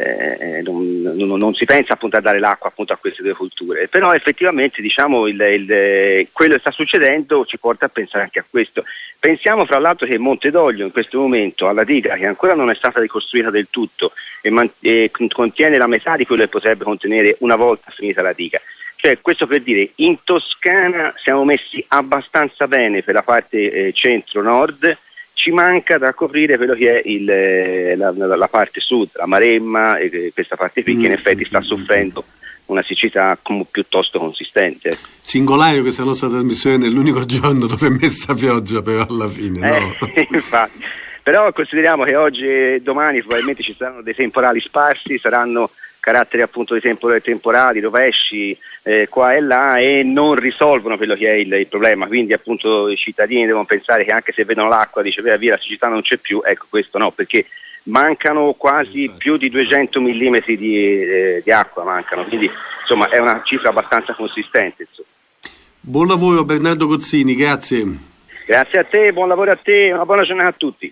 pensa appunto a dare l'acqua appunto a queste due culture, però effettivamente, diciamo, quello che sta succedendo ci porta a pensare anche a questo. Pensiamo fra l'altro che Monte d'Oglio in questo momento ha la diga che ancora non è stata ricostruita del tutto e contiene la metà di quello che potrebbe contenere una volta finita la diga. Cioè, questo per dire, in Toscana siamo messi abbastanza bene per la parte centro-nord, ci manca da coprire quello che è la parte sud, la Maremma, e questa parte qui che in effetti sta soffrendo una siccità piuttosto consistente. Singolare questa nostra trasmissione nell'unico giorno dove è messa pioggia, però alla fine, no? Infatti. Però consideriamo che oggi e domani probabilmente ci saranno dei temporali sparsi, saranno caratteri appunto di temporali, rovesci qua e là, e non risolvono quello che è il problema. Quindi appunto i cittadini devono pensare che anche se vedono l'acqua, dice via la siccità non c'è più. Ecco, questo no, perché mancano quasi più di 200 millimetri di acqua mancano, quindi insomma è una cifra abbastanza consistente, insomma. Buon lavoro Bernardo Gozzini, grazie. Grazie a te, buon lavoro a te, una buona giornata a tutti.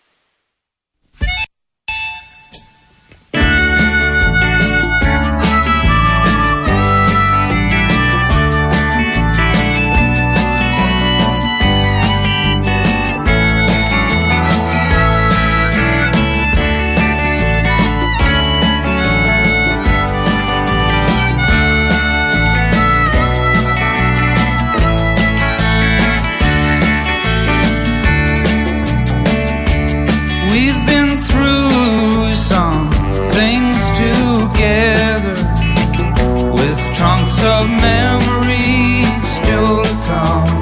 Of memories still to come.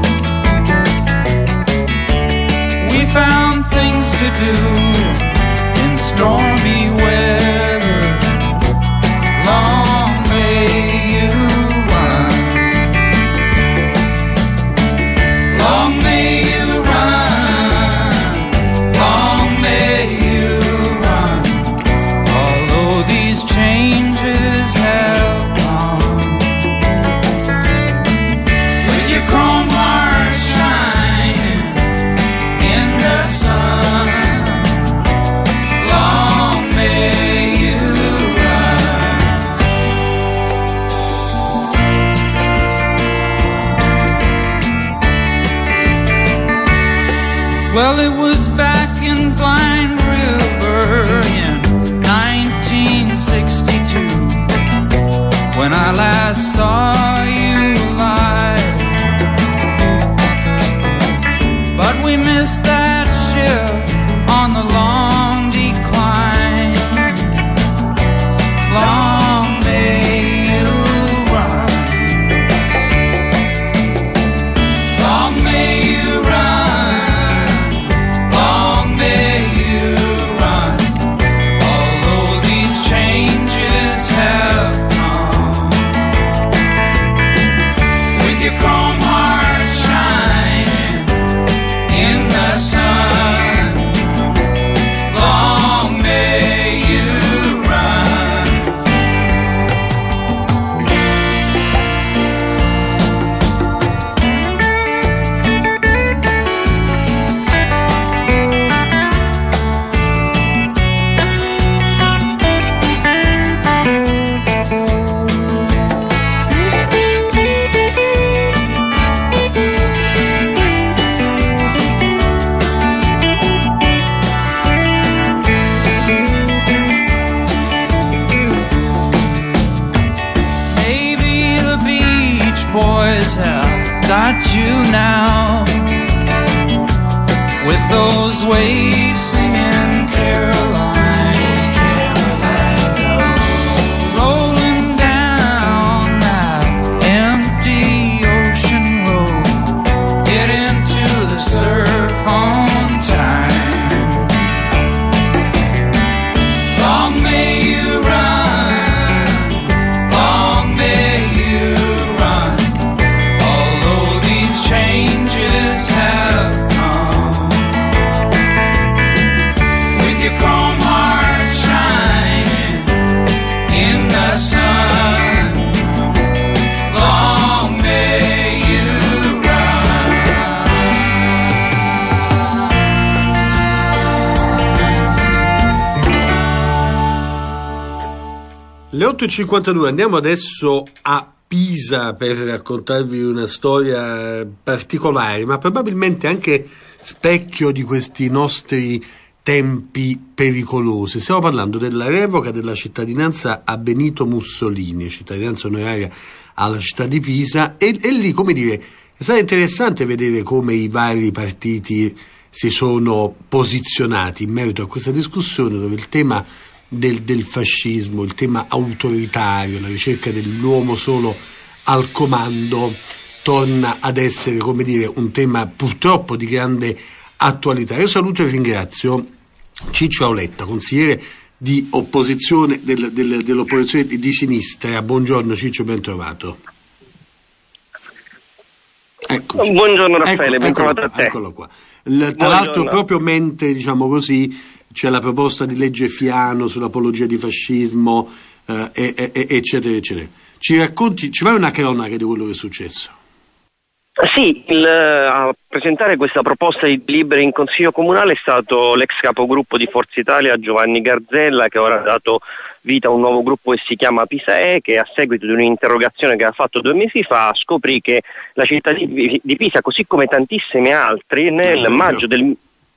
We found things to do in stormy weather. Long may you run. Long may you run. Long may you run. Although these changes have well, it was back Michigan Blind River in 1962, when I last saw you live. But we missed that ship on the long decline. Long may you run. Long may you run. Long may you run. Although these changes have come, with your chrome heart shining in the sun. Long may you run. Maybe the Beach Boys have got you now, with those waves singing Caroline, Caroline, rolling down that empty ocean road. Get into the surf on time. Long may you run. Long may you run. Although these changes have come, with your chrome heart shining in the sun. Long may you run. Le 8.52, andiamo adesso a Pisa per raccontarvi una storia particolare, ma probabilmente anche specchio di questi nostri tempi pericolosi. Stiamo parlando della revoca della cittadinanza a Benito Mussolini, cittadinanza onoraria alla città di Pisa, e lì, come dire, è stato interessante vedere come i vari partiti si sono posizionati in merito a questa discussione, dove il tema del fascismo, il tema autoritario, la ricerca dell'uomo solo al comando torna ad essere, come dire, un tema purtroppo di grande attualità. Io saluto e ringrazio Ciccio Auletta, consigliere di opposizione dell'opposizione di sinistra. Buongiorno Ciccio, ben trovato. Eccoci. Buongiorno Raffaele, ben trovato a te. Eccolo qua. Tra l'altro, proprio mentre, diciamo così, c'è la proposta di legge Fiano sull'apologia di fascismo, eccetera, eccetera. Ci racconti, ci fai una cronaca di quello che è successo? Sì, a presentare questa proposta di delibera in Consiglio Comunale è stato l'ex capogruppo di Forza Italia Giovanni Garzella, che ora ha dato vita a un nuovo gruppo che si chiama Pisae, che a seguito di un'interrogazione che ha fatto 2 mesi fa scoprì che la città di Pisa, così come tantissime altre, nel maggio del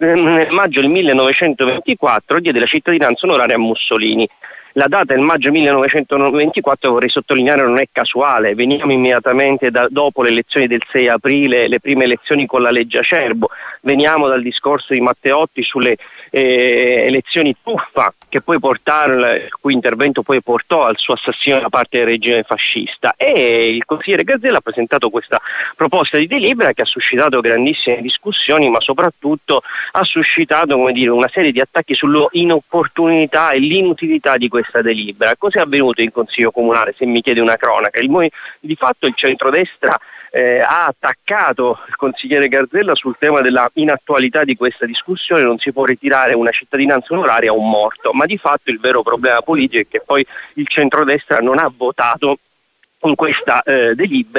1924 diede la cittadinanza onoraria a Mussolini. La data del maggio 1924, vorrei sottolineare, non è casuale. Veniamo immediatamente dopo le elezioni del 6 aprile, le prime elezioni con la legge Acerbo, veniamo dal discorso di Matteotti sulle elezioni truffa, che poi il cui intervento poi portò al suo assassinio da parte del regime fascista, e il consigliere Garzella ha presentato questa proposta di delibera che ha suscitato grandissime discussioni, ma soprattutto ha suscitato, come dire, una serie di attacchi sull'inopportunità e l'inutilità di questa delibera. Cosa è avvenuto in Consiglio Comunale, se mi chiede una cronaca? Di fatto il centrodestra ha attaccato il consigliere Garzella sul tema della inattualità di questa discussione. Non si può ritirare una cittadinanza onoraria a un morto, ma di fatto il vero problema politico è che poi il centrodestra non ha votato in questa delibera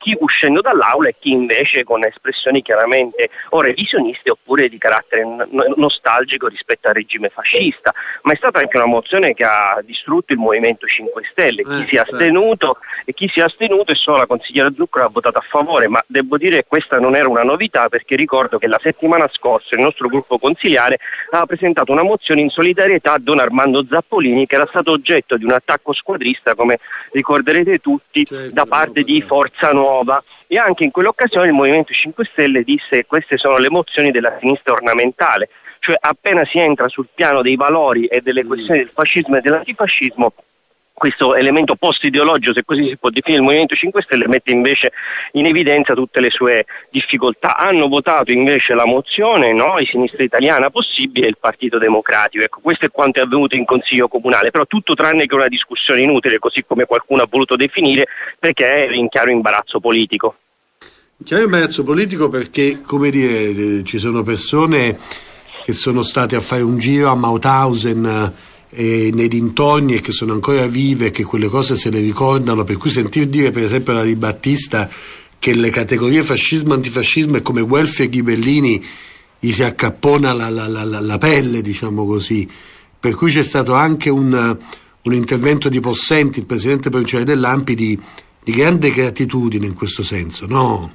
chi uscendo dall'aula e chi invece con espressioni chiaramente o revisioniste oppure di carattere nostalgico rispetto al regime fascista. Ma è stata anche una mozione che ha distrutto il Movimento 5 Stelle, chi si è astenuto e solo la consigliera Zuccaro ha votato a favore, ma devo dire che questa non era una novità, perché ricordo che la settimana scorsa il nostro gruppo consiliare aveva presentato una mozione in solidarietà a Don Armando Zappolini, che era stato oggetto di un attacco squadrista, come ricorderete tutti, da parte di Forza Nuova, e anche in quell'occasione il Movimento 5 Stelle disse che queste sono le mozioni della sinistra ornamentale, cioè appena si entra sul piano dei valori e delle questioni del fascismo e dell'antifascismo, questo elemento post-ideologico, se così si può definire, il Movimento 5 Stelle mette invece in evidenza tutte le sue difficoltà. Hanno votato invece la mozione Noi, Sinistra Italiana Possibile e il Partito Democratico. Ecco, questo è quanto è avvenuto in Consiglio Comunale, però tutto tranne che una discussione inutile, così come qualcuno ha voluto definire, perché è in chiaro imbarazzo politico. Chiaro imbarazzo politico perché, come dire, ci sono persone che sono state a fare un giro a Mauthausen nei dintorni e che sono ancora vive, che quelle cose se le ricordano, per cui sentir dire per esempio alla Di Battista che le categorie fascismo e antifascismo è come Guelfi e Ghibellini, gli si accappona la pelle, diciamo così, per cui c'è stato anche un intervento di Possenti, il presidente provinciale dell'ANPI, di grande gratitudine in questo senso, no?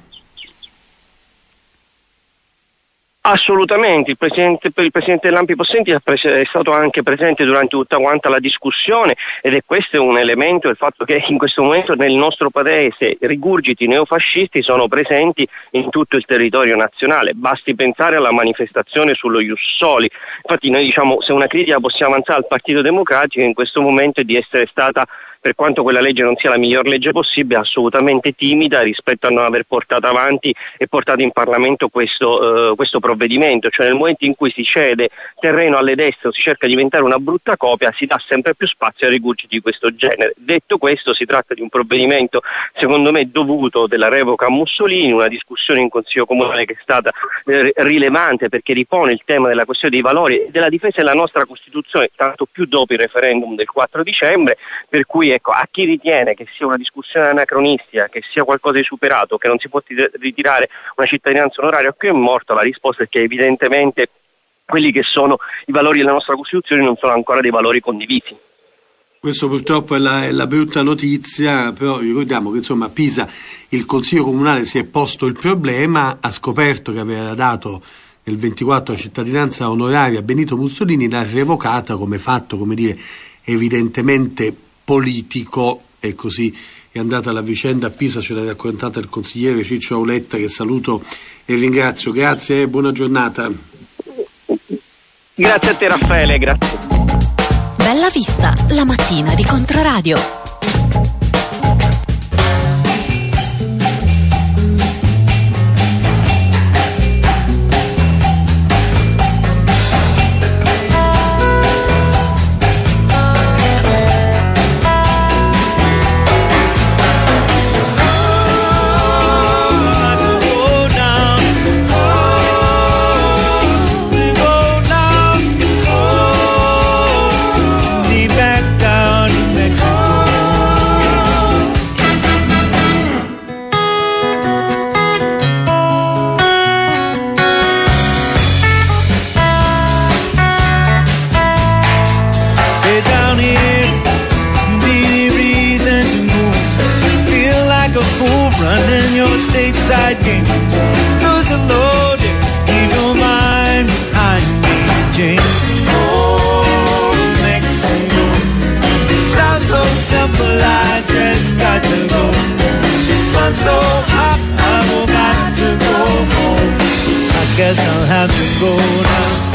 Assolutamente, il presidente dell'ANPI Possenti è stato anche presente durante tutta quanta la discussione, ed è questo un elemento, il fatto che in questo momento nel nostro paese rigurgiti neofascisti sono presenti in tutto il territorio nazionale. Basti pensare alla manifestazione sullo Ius Soli. Infatti noi diciamo, se una critica possiamo avanzare al Partito Democratico in questo momento è di essere stata, per quanto quella legge non sia la miglior legge possibile, assolutamente timida rispetto a non aver portato avanti e portato in Parlamento questo provvedimento. Cioè nel momento in cui si cede terreno alle destre o si cerca di diventare una brutta copia, si dà sempre più spazio a rigurgiti di questo genere. Detto questo, si tratta di un provvedimento secondo me dovuto della revoca a Mussolini, una discussione in Consiglio Comunale che è stata rilevante perché ripone il tema della questione dei valori e della difesa della nostra Costituzione, tanto più dopo il referendum del 4 dicembre, per cui ecco, a chi ritiene che sia una discussione anacronistica, che sia qualcosa di superato, che non si può ritirare una cittadinanza onoraria a chi è morto, la risposta è che evidentemente quelli che sono i valori della nostra Costituzione non sono ancora dei valori condivisi. Questo purtroppo è la brutta notizia, però ricordiamo che insomma a Pisa il Consiglio Comunale si è posto il problema, ha scoperto che aveva dato nel 24 la cittadinanza onoraria a Benito Mussolini, l'ha revocata come fatto, come dire, evidentemente politico, e così è andata la vicenda a Pisa. Ce l'ha raccontata il consigliere Ciccio Auletta, che saluto e ringrazio. Grazie e buona giornata. Grazie a te Raffaele, grazie. Bella Vista, la mattina di Controradio. Running your stateside games, lose a load, leave your mind behind me, James. Oh, Mexico, it sounds so simple, I just got to go. The sun's so hot, I've got to go home. I guess I'll have to go now.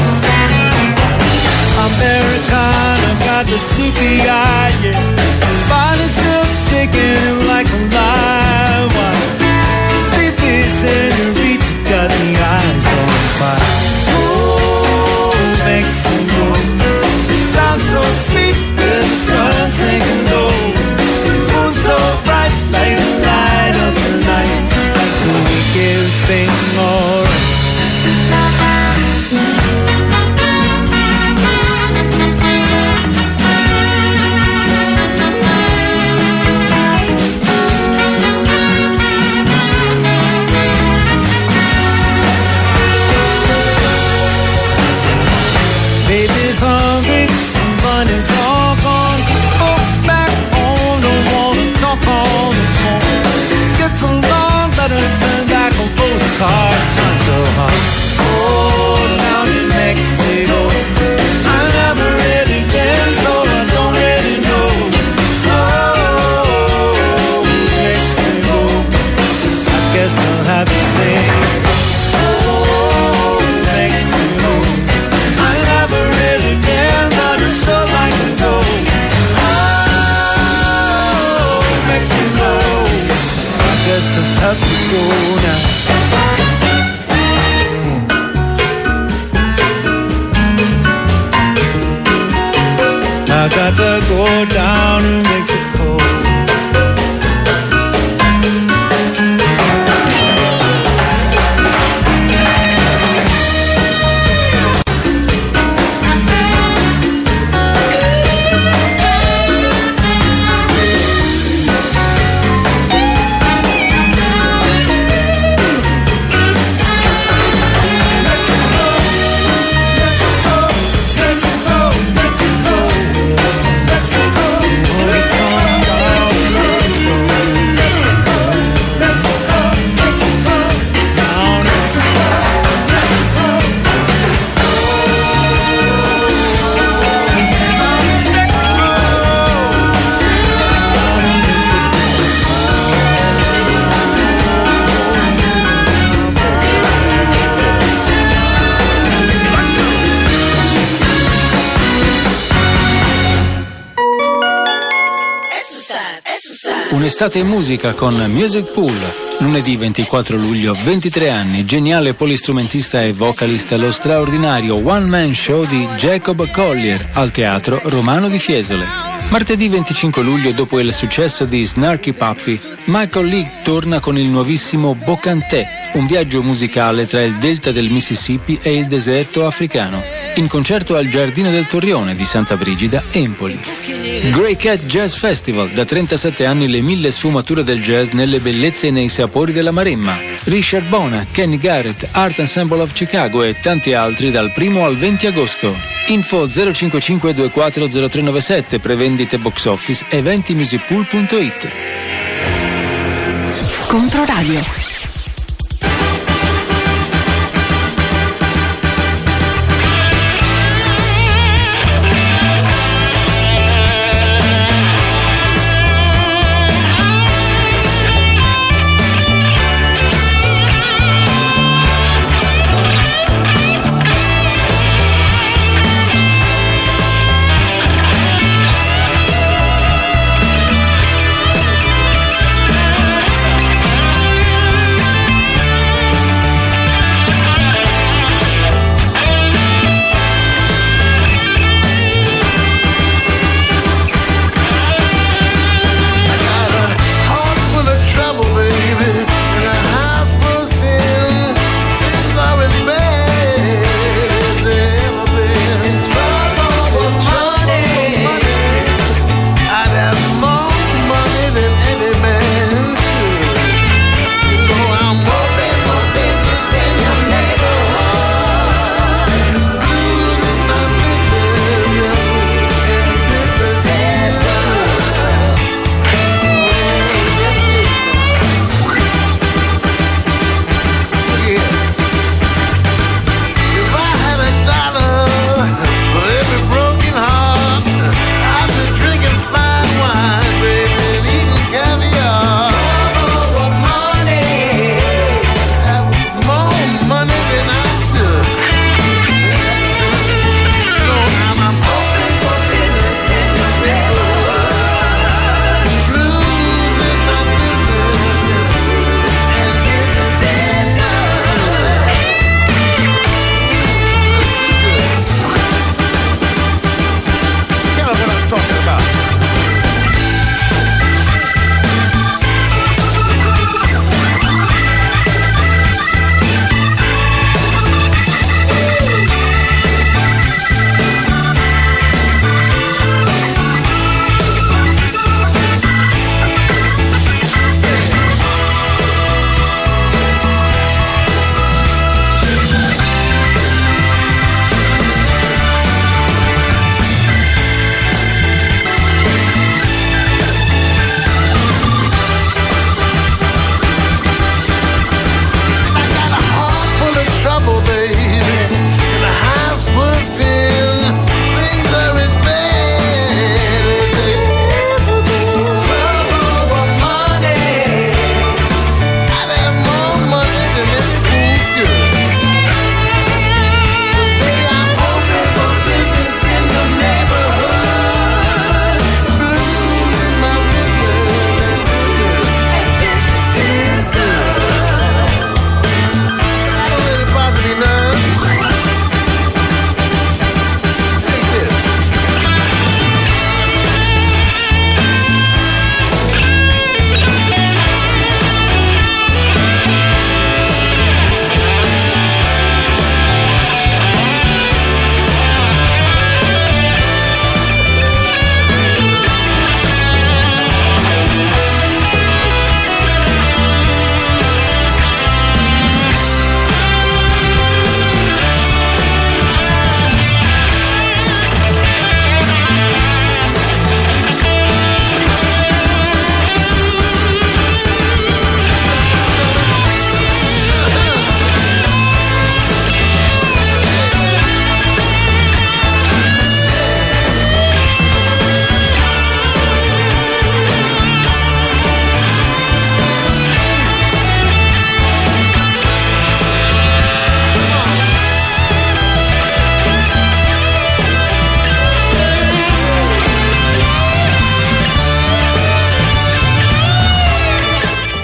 Americana, got the sleepy eye, yeah. Body's still shaking like a live wire. Sleepy senorita got the eyes on fire. Oh, Mexico, it sounds so sweet with the sun sinking low. The moon so bright like the light of the night. To make everything alright. got to go down to Mexico. Un'estate in musica con Music Pool. Lunedì 24 luglio, 23 anni, geniale polistrumentista e vocalista, lo straordinario one man show di Jacob Collier al Teatro Romano di Fiesole. Martedì 25 luglio, dopo il successo di Snarky Puppy, Michael League torna con il nuovissimo Bocantè, un viaggio musicale tra il delta del Mississippi e il deserto africano, in concerto al Giardino del Torrione di Santa Brigida, Empoli. Grey Cat Jazz Festival, da 37 anni le 1000 sfumature del jazz nelle bellezze e nei sapori della Maremma. Richard Bona, Kenny Garrett, Art Ensemble of Chicago e tanti altri dal 1 al 20 agosto. Info 055 240397, prevendite box office, eventimusicpool.it. Controradio.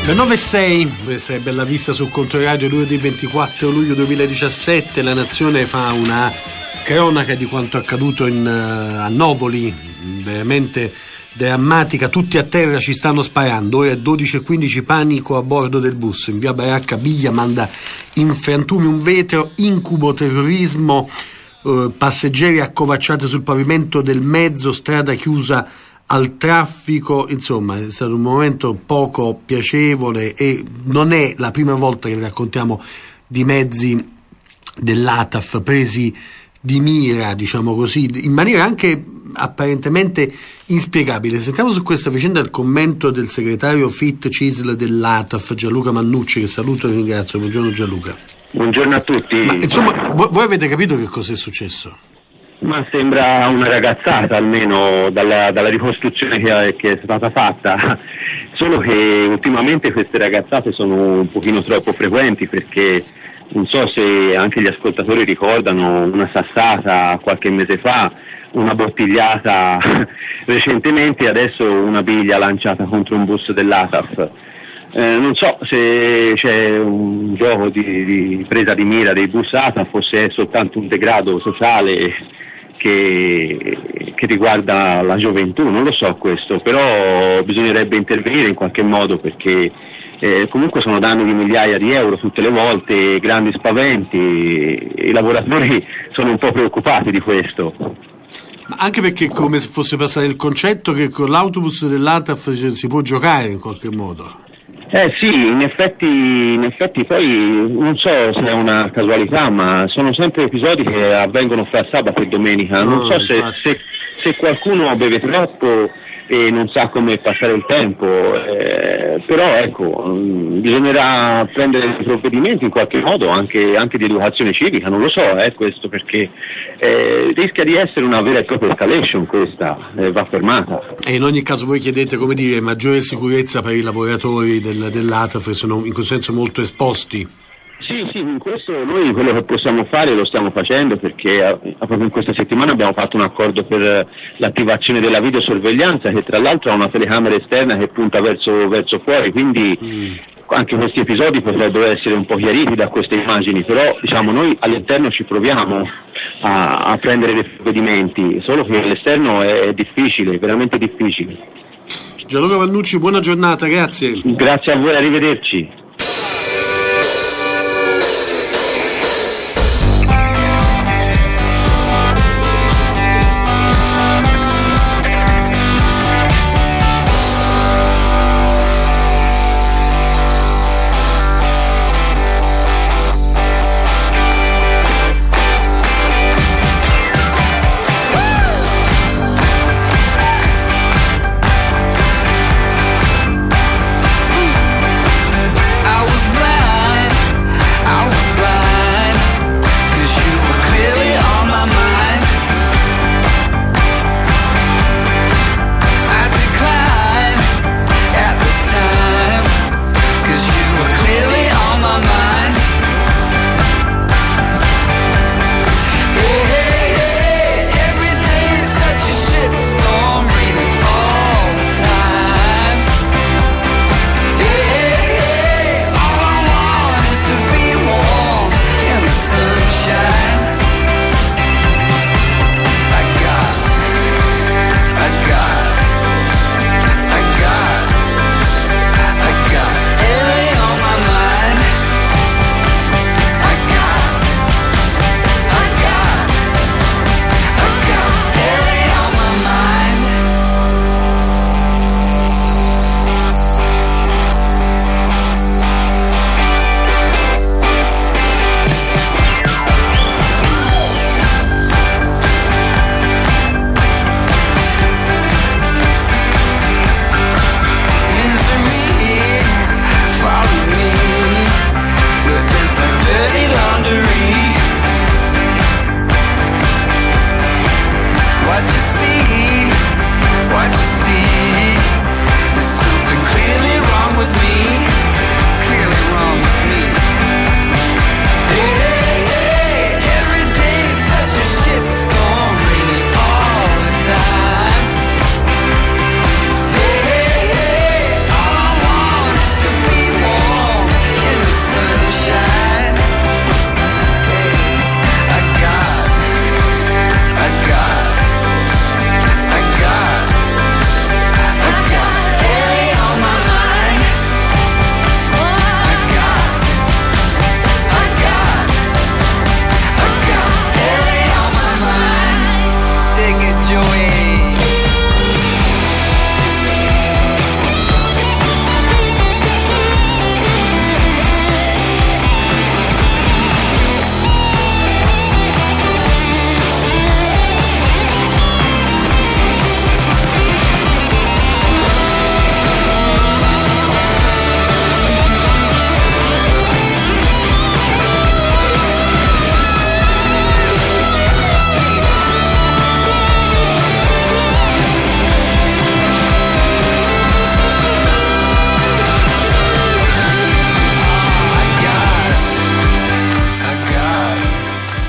Le 9.06, questa è Bella Vista sul Controradio, lunedì 24 luglio 2017. La Nazione fa una cronaca di quanto accaduto a Novoli, veramente drammatica. Tutti a terra, ci stanno sparando. Ora è 12.15, panico a bordo del bus. In via Baracca Biglia manda in frantumi un vetro, incubo terrorismo, passeggeri accovacciati sul pavimento del mezzo, strada chiusa al traffico. Insomma, è stato un momento poco piacevole e non è la prima volta che raccontiamo di mezzi dell'ATAF presi di mira, diciamo così, in maniera anche apparentemente inspiegabile. Sentiamo su questa vicenda il commento del segretario FIT CISL dell'ATAF, Gianluca Mannucci, che saluto e ringrazio. Buongiorno Gianluca. Buongiorno a tutti. Ma insomma, voi avete capito che cosa è successo? Ma sembra una ragazzata, almeno dalla ricostruzione che è stata fatta, solo che ultimamente queste ragazzate sono un pochino troppo frequenti, perché non so se anche gli ascoltatori ricordano una sassata qualche mese fa, una bottigliata recentemente, adesso una biglia lanciata contro un bus dell'ATAF. Non so se c'è un gioco di presa di mira dei bus ATAF o se è soltanto un degrado sociale che riguarda la gioventù, non lo so questo, però bisognerebbe intervenire in qualche modo, perché comunque sono danni di migliaia di euro tutte le volte, grandi spaventi, i lavoratori sono un po' preoccupati di questo. Anche perché come se fosse passato il concetto che con l'autobus dell'ATAF si può giocare in qualche modo. Sì, in effetti poi non so se è una casualità, ma sono sempre episodi che avvengono fra sabato e domenica. Non so se qualcuno beve troppo e non sa come passare il tempo, però ecco, bisognerà prendere dei provvedimenti in qualche modo, anche di educazione civica, non lo so, questo, perché rischia di essere una vera e propria escalation questa, va fermata. E in ogni caso voi chiedete, come dire, maggiore sicurezza per i lavoratori dell'ATAF, che sono in questo senso molto esposti. Sì, in questo noi quello che possiamo fare lo stiamo facendo, perché proprio in questa settimana abbiamo fatto un accordo per l'attivazione della videosorveglianza, che tra l'altro ha una telecamera esterna che punta verso fuori, quindi anche questi episodi potrebbero essere un po' chiariti da queste immagini, però diciamo noi all'interno ci proviamo a prendere dei provvedimenti, solo che all'esterno è difficile, veramente difficile. Gianluca Mannucci, buona giornata, grazie. Grazie a voi, arrivederci.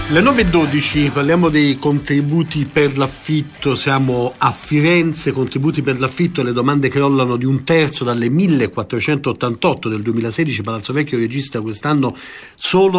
Le 9:12, parliamo dei contributi per l'affitto, siamo a Firenze, contributi per l'affitto, le domande crollano di 1/3 dalle 1488 del 2016, Palazzo Vecchio registra quest'anno solo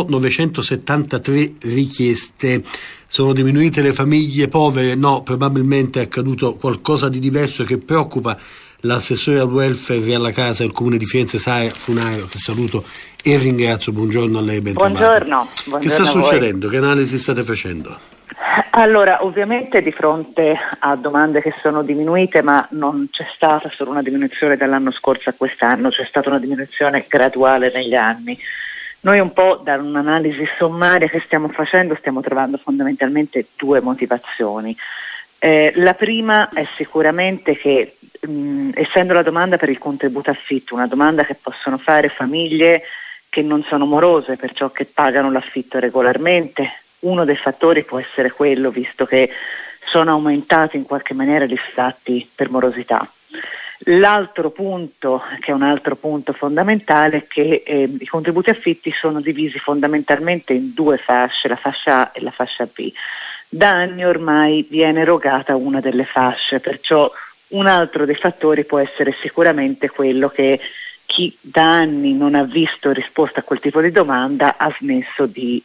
973 richieste. Sono diminuite le famiglie povere? No, probabilmente è accaduto qualcosa di diverso che preoccupa l'assessore al welfare e alla casa del comune di Firenze, Sara Funaro, che saluto e ringrazio. Buongiorno a lei, Buongiorno. Che sta succedendo? Che analisi state facendo? Allora, ovviamente di fronte a domande che sono diminuite, ma non c'è stata solo una diminuzione dall'anno scorso a quest'anno, c'è stata una diminuzione graduale negli anni. Noi un po' da un'analisi sommaria che stiamo facendo stiamo trovando fondamentalmente due motivazioni. La prima è sicuramente che essendo la domanda per il contributo affitto una domanda che possono fare famiglie che non sono morose, perciò che pagano l'affitto regolarmente, uno dei fattori può essere quello, visto che sono aumentati in qualche maniera gli sfratti per morosità. L'altro punto, che è un altro punto fondamentale, è che i contributi affitti sono divisi fondamentalmente in due fasce, la fascia A e la fascia B. Da anni ormai viene erogata una delle fasce, perciò un altro dei fattori può essere sicuramente quello che chi da anni non ha visto risposta a quel tipo di domanda ha smesso di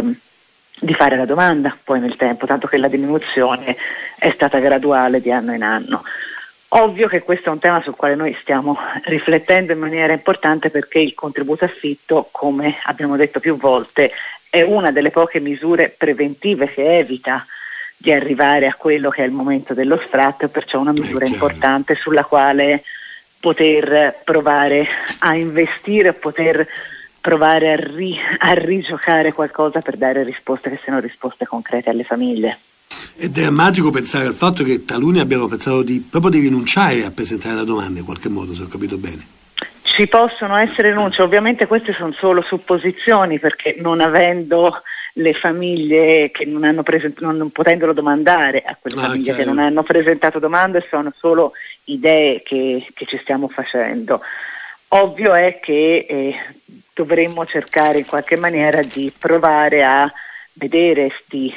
fare la domanda poi nel tempo, tanto che la diminuzione è stata graduale di anno in anno. Ovvio che questo è un tema sul quale noi stiamo riflettendo in maniera importante, perché il contributo affitto, come abbiamo detto più volte, è una delle poche misure preventive che evita di arrivare a quello che è il momento dello sfratto, perciò una misura importante sulla quale poter provare a investire, poter provare a rigiocare qualcosa per dare risposte che siano risposte concrete alle famiglie. È drammatico pensare al fatto che taluni abbiano pensato proprio di rinunciare a presentare la domanda in qualche modo, se ho capito bene. Ci possono essere rinunce, ovviamente queste sono solo supposizioni, perché non avendo le famiglie che non potendolo domandare a quelle famiglie che non hanno presentato domande, sono solo idee che ci stiamo facendo. Ovvio è che dovremmo cercare in qualche maniera di provare a vedere, di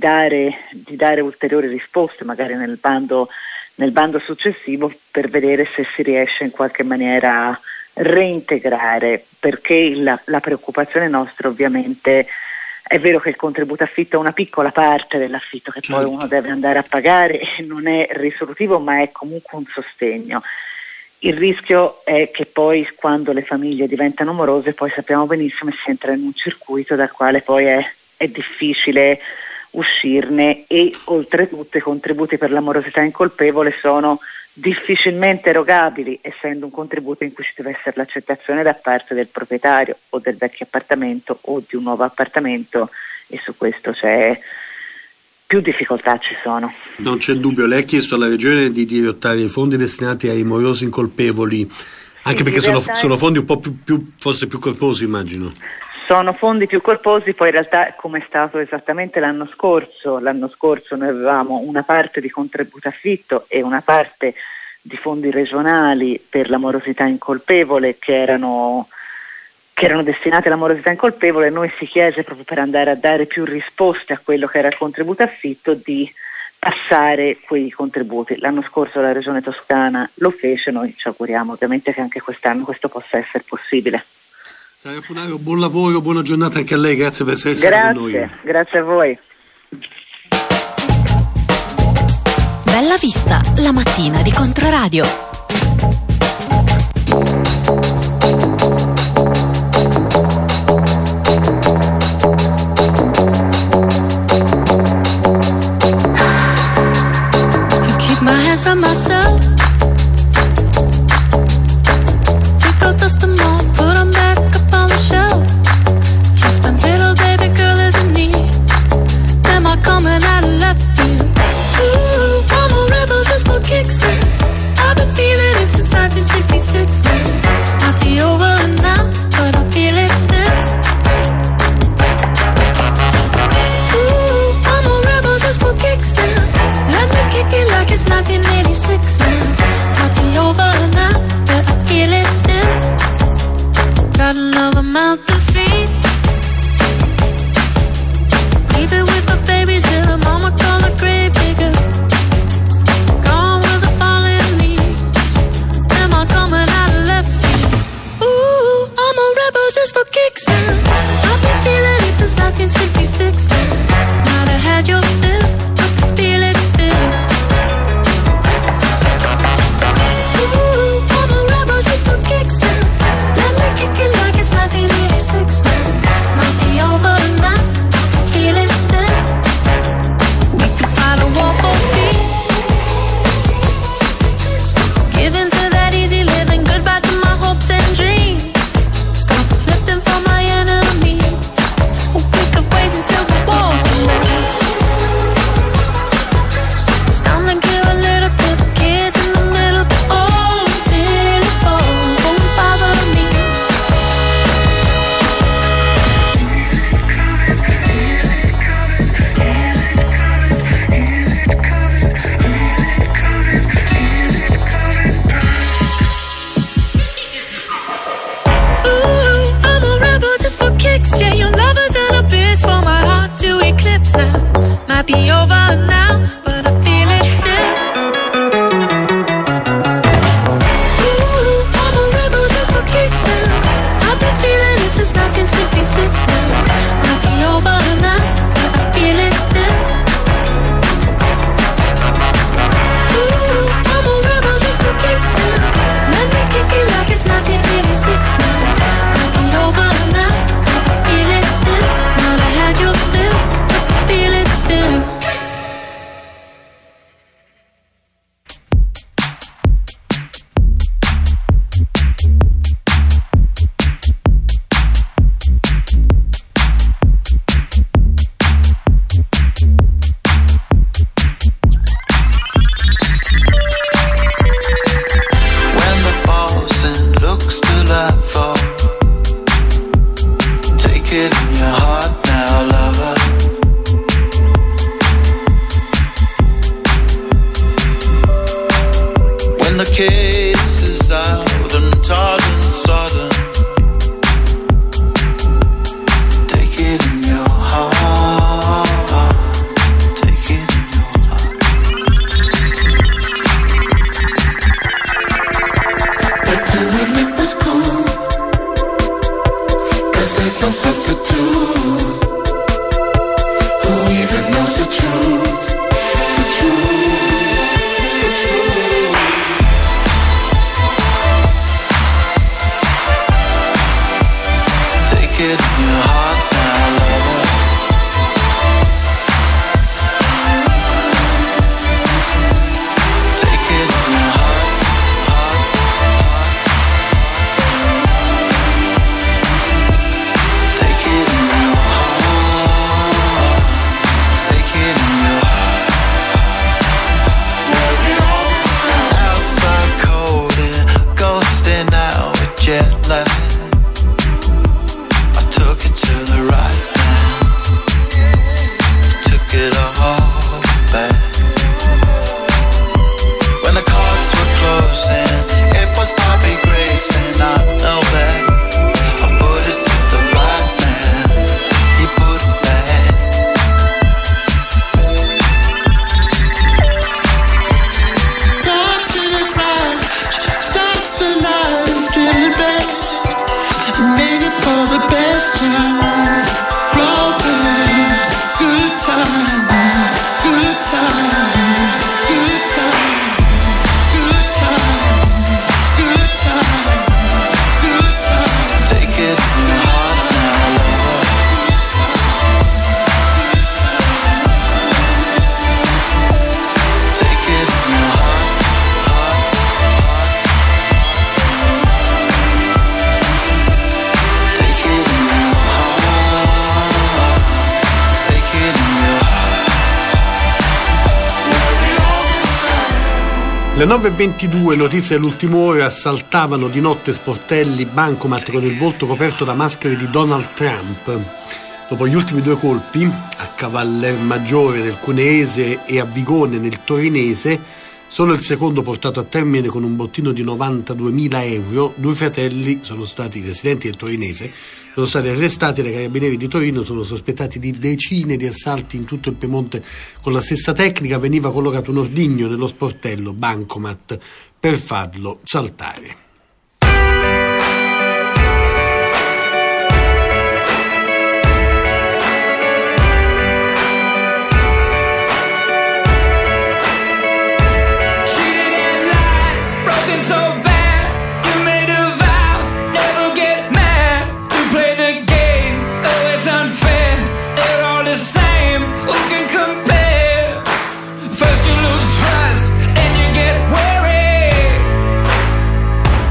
dare ulteriori risposte, magari nel bando successivo, per vedere se si riesce in qualche maniera a reintegrare, perché la preoccupazione nostra ovviamente è vero che il contributo affitto è una piccola parte dell'affitto che poi uno deve andare a pagare e non è risolutivo, ma è comunque un sostegno. Il rischio è che poi quando le famiglie diventano morose, poi sappiamo benissimo che si entra in un circuito dal quale poi è difficile uscirne, e oltretutto i contributi per la morosità incolpevole sono difficilmente erogabili, essendo un contributo in cui ci deve essere l'accettazione da parte del proprietario o del vecchio appartamento o di un nuovo appartamento, e su questo più difficoltà ci sono. Non c'è dubbio. Lei ha chiesto alla Regione di dirottare i fondi destinati ai morosi incolpevoli, anche perché sono fondi un po' forse più corposi, immagino. Sono fondi più corposi, poi in realtà, come è stato esattamente l'anno scorso noi avevamo una parte di contributo affitto e una parte di fondi regionali per la morosità incolpevole che erano destinati alla morosità incolpevole. Noi si chiese, proprio per andare a dare più risposte a quello che era il contributo affitto, di passare quei contributi. L'anno scorso la Regione Toscana lo fece, noi ci auguriamo ovviamente che anche quest'anno questo possa essere possibile. Sara Funaro, buon lavoro, buona giornata anche a lei, grazie per essere stata con noi. Grazie a voi. Bella Vista, la mattina di Controradio. Can keep my hands on myself. Think I'll dust them off, put them back up on the shelf. Yes, my little baby girl is in need. Am I coming out of left field? Ooh, I'm a rebel just for kicks. I've been now. Might be over now, but I feel it still. Ooh, I'm a rebel just for kicks now. I've been feeling it since 1966 now. Might be over now, but I feel it still. Ooh, I'm a rebel just for kicks now. Let me kick it like it's 1986 now. Might be over now, but I feel it still. Not I had your fill, but I feel it still. When the bossing looks to laugh for, take it in your heart now, lover. When the kiss is out and taught and sudden, take it in your heart. Take it in your heart. Pretending it was cool, 'cause there's no substitute. Who even knows the truth? The truth. The truth. Take it in your heart now, lover. Take it in your heart, heart, heart. Take it in your heart. Take it in your heart. Outside cold and ghosting out with jet lag. I took it to the right now. Took it all back. When the cards were closing, it was Bobby Grace and I know that. I put it to the right man. He put it back. Dark to the prize, starts to lie, strip it back. Make it for the best times, problems, good times, good times, good times, good times, good times, good times. Take it in your heart now, lover. Take it in your heart, heart, heart. Take it in your heart. Take it in your heart. Le 9:22, notizie dell'ultima ora. Assaltavano di notte sportelli, bancomat con il volto coperto da maschere di Donald Trump. Dopo gli ultimi due colpi, a Cavallermaggiore nel Cuneese e a Vigone nel Torinese, solo il secondo portato a termine con un bottino di 92.000 euro, due fratelli sono stati, residenti del Torinese, sono stati arrestati dai carabinieri di Torino, sono sospettati di decine di assalti in tutto il Piemonte con la stessa tecnica. Veniva collocato un ordigno nello sportello bancomat per farlo saltare. Cheated and lied, broken so bad. You made a vow, never get mad. You play the game, though it's unfair. They're all the same, who can compare? First you lose trust, and you get worried.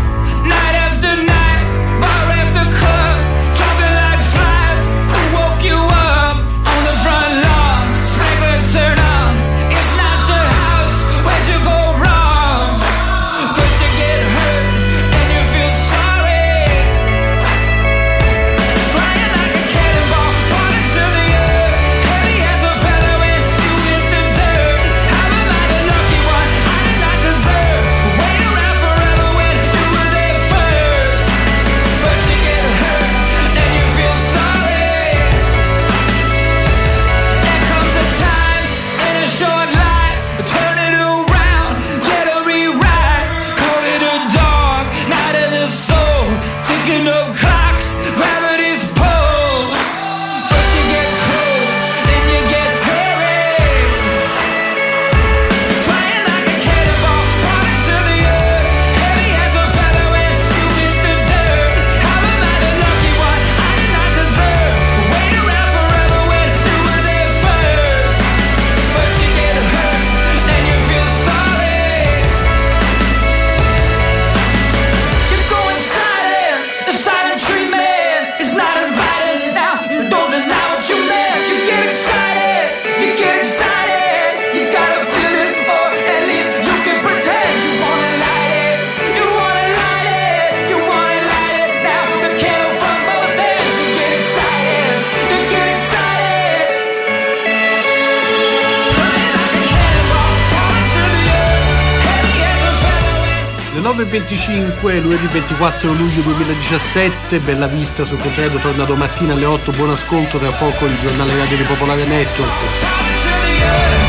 9.25, lunedì 24 luglio 2017, Bella Vista sul Contedo torna domattina alle 8, buon ascolto, tra poco il giornale radio di Popolare Network.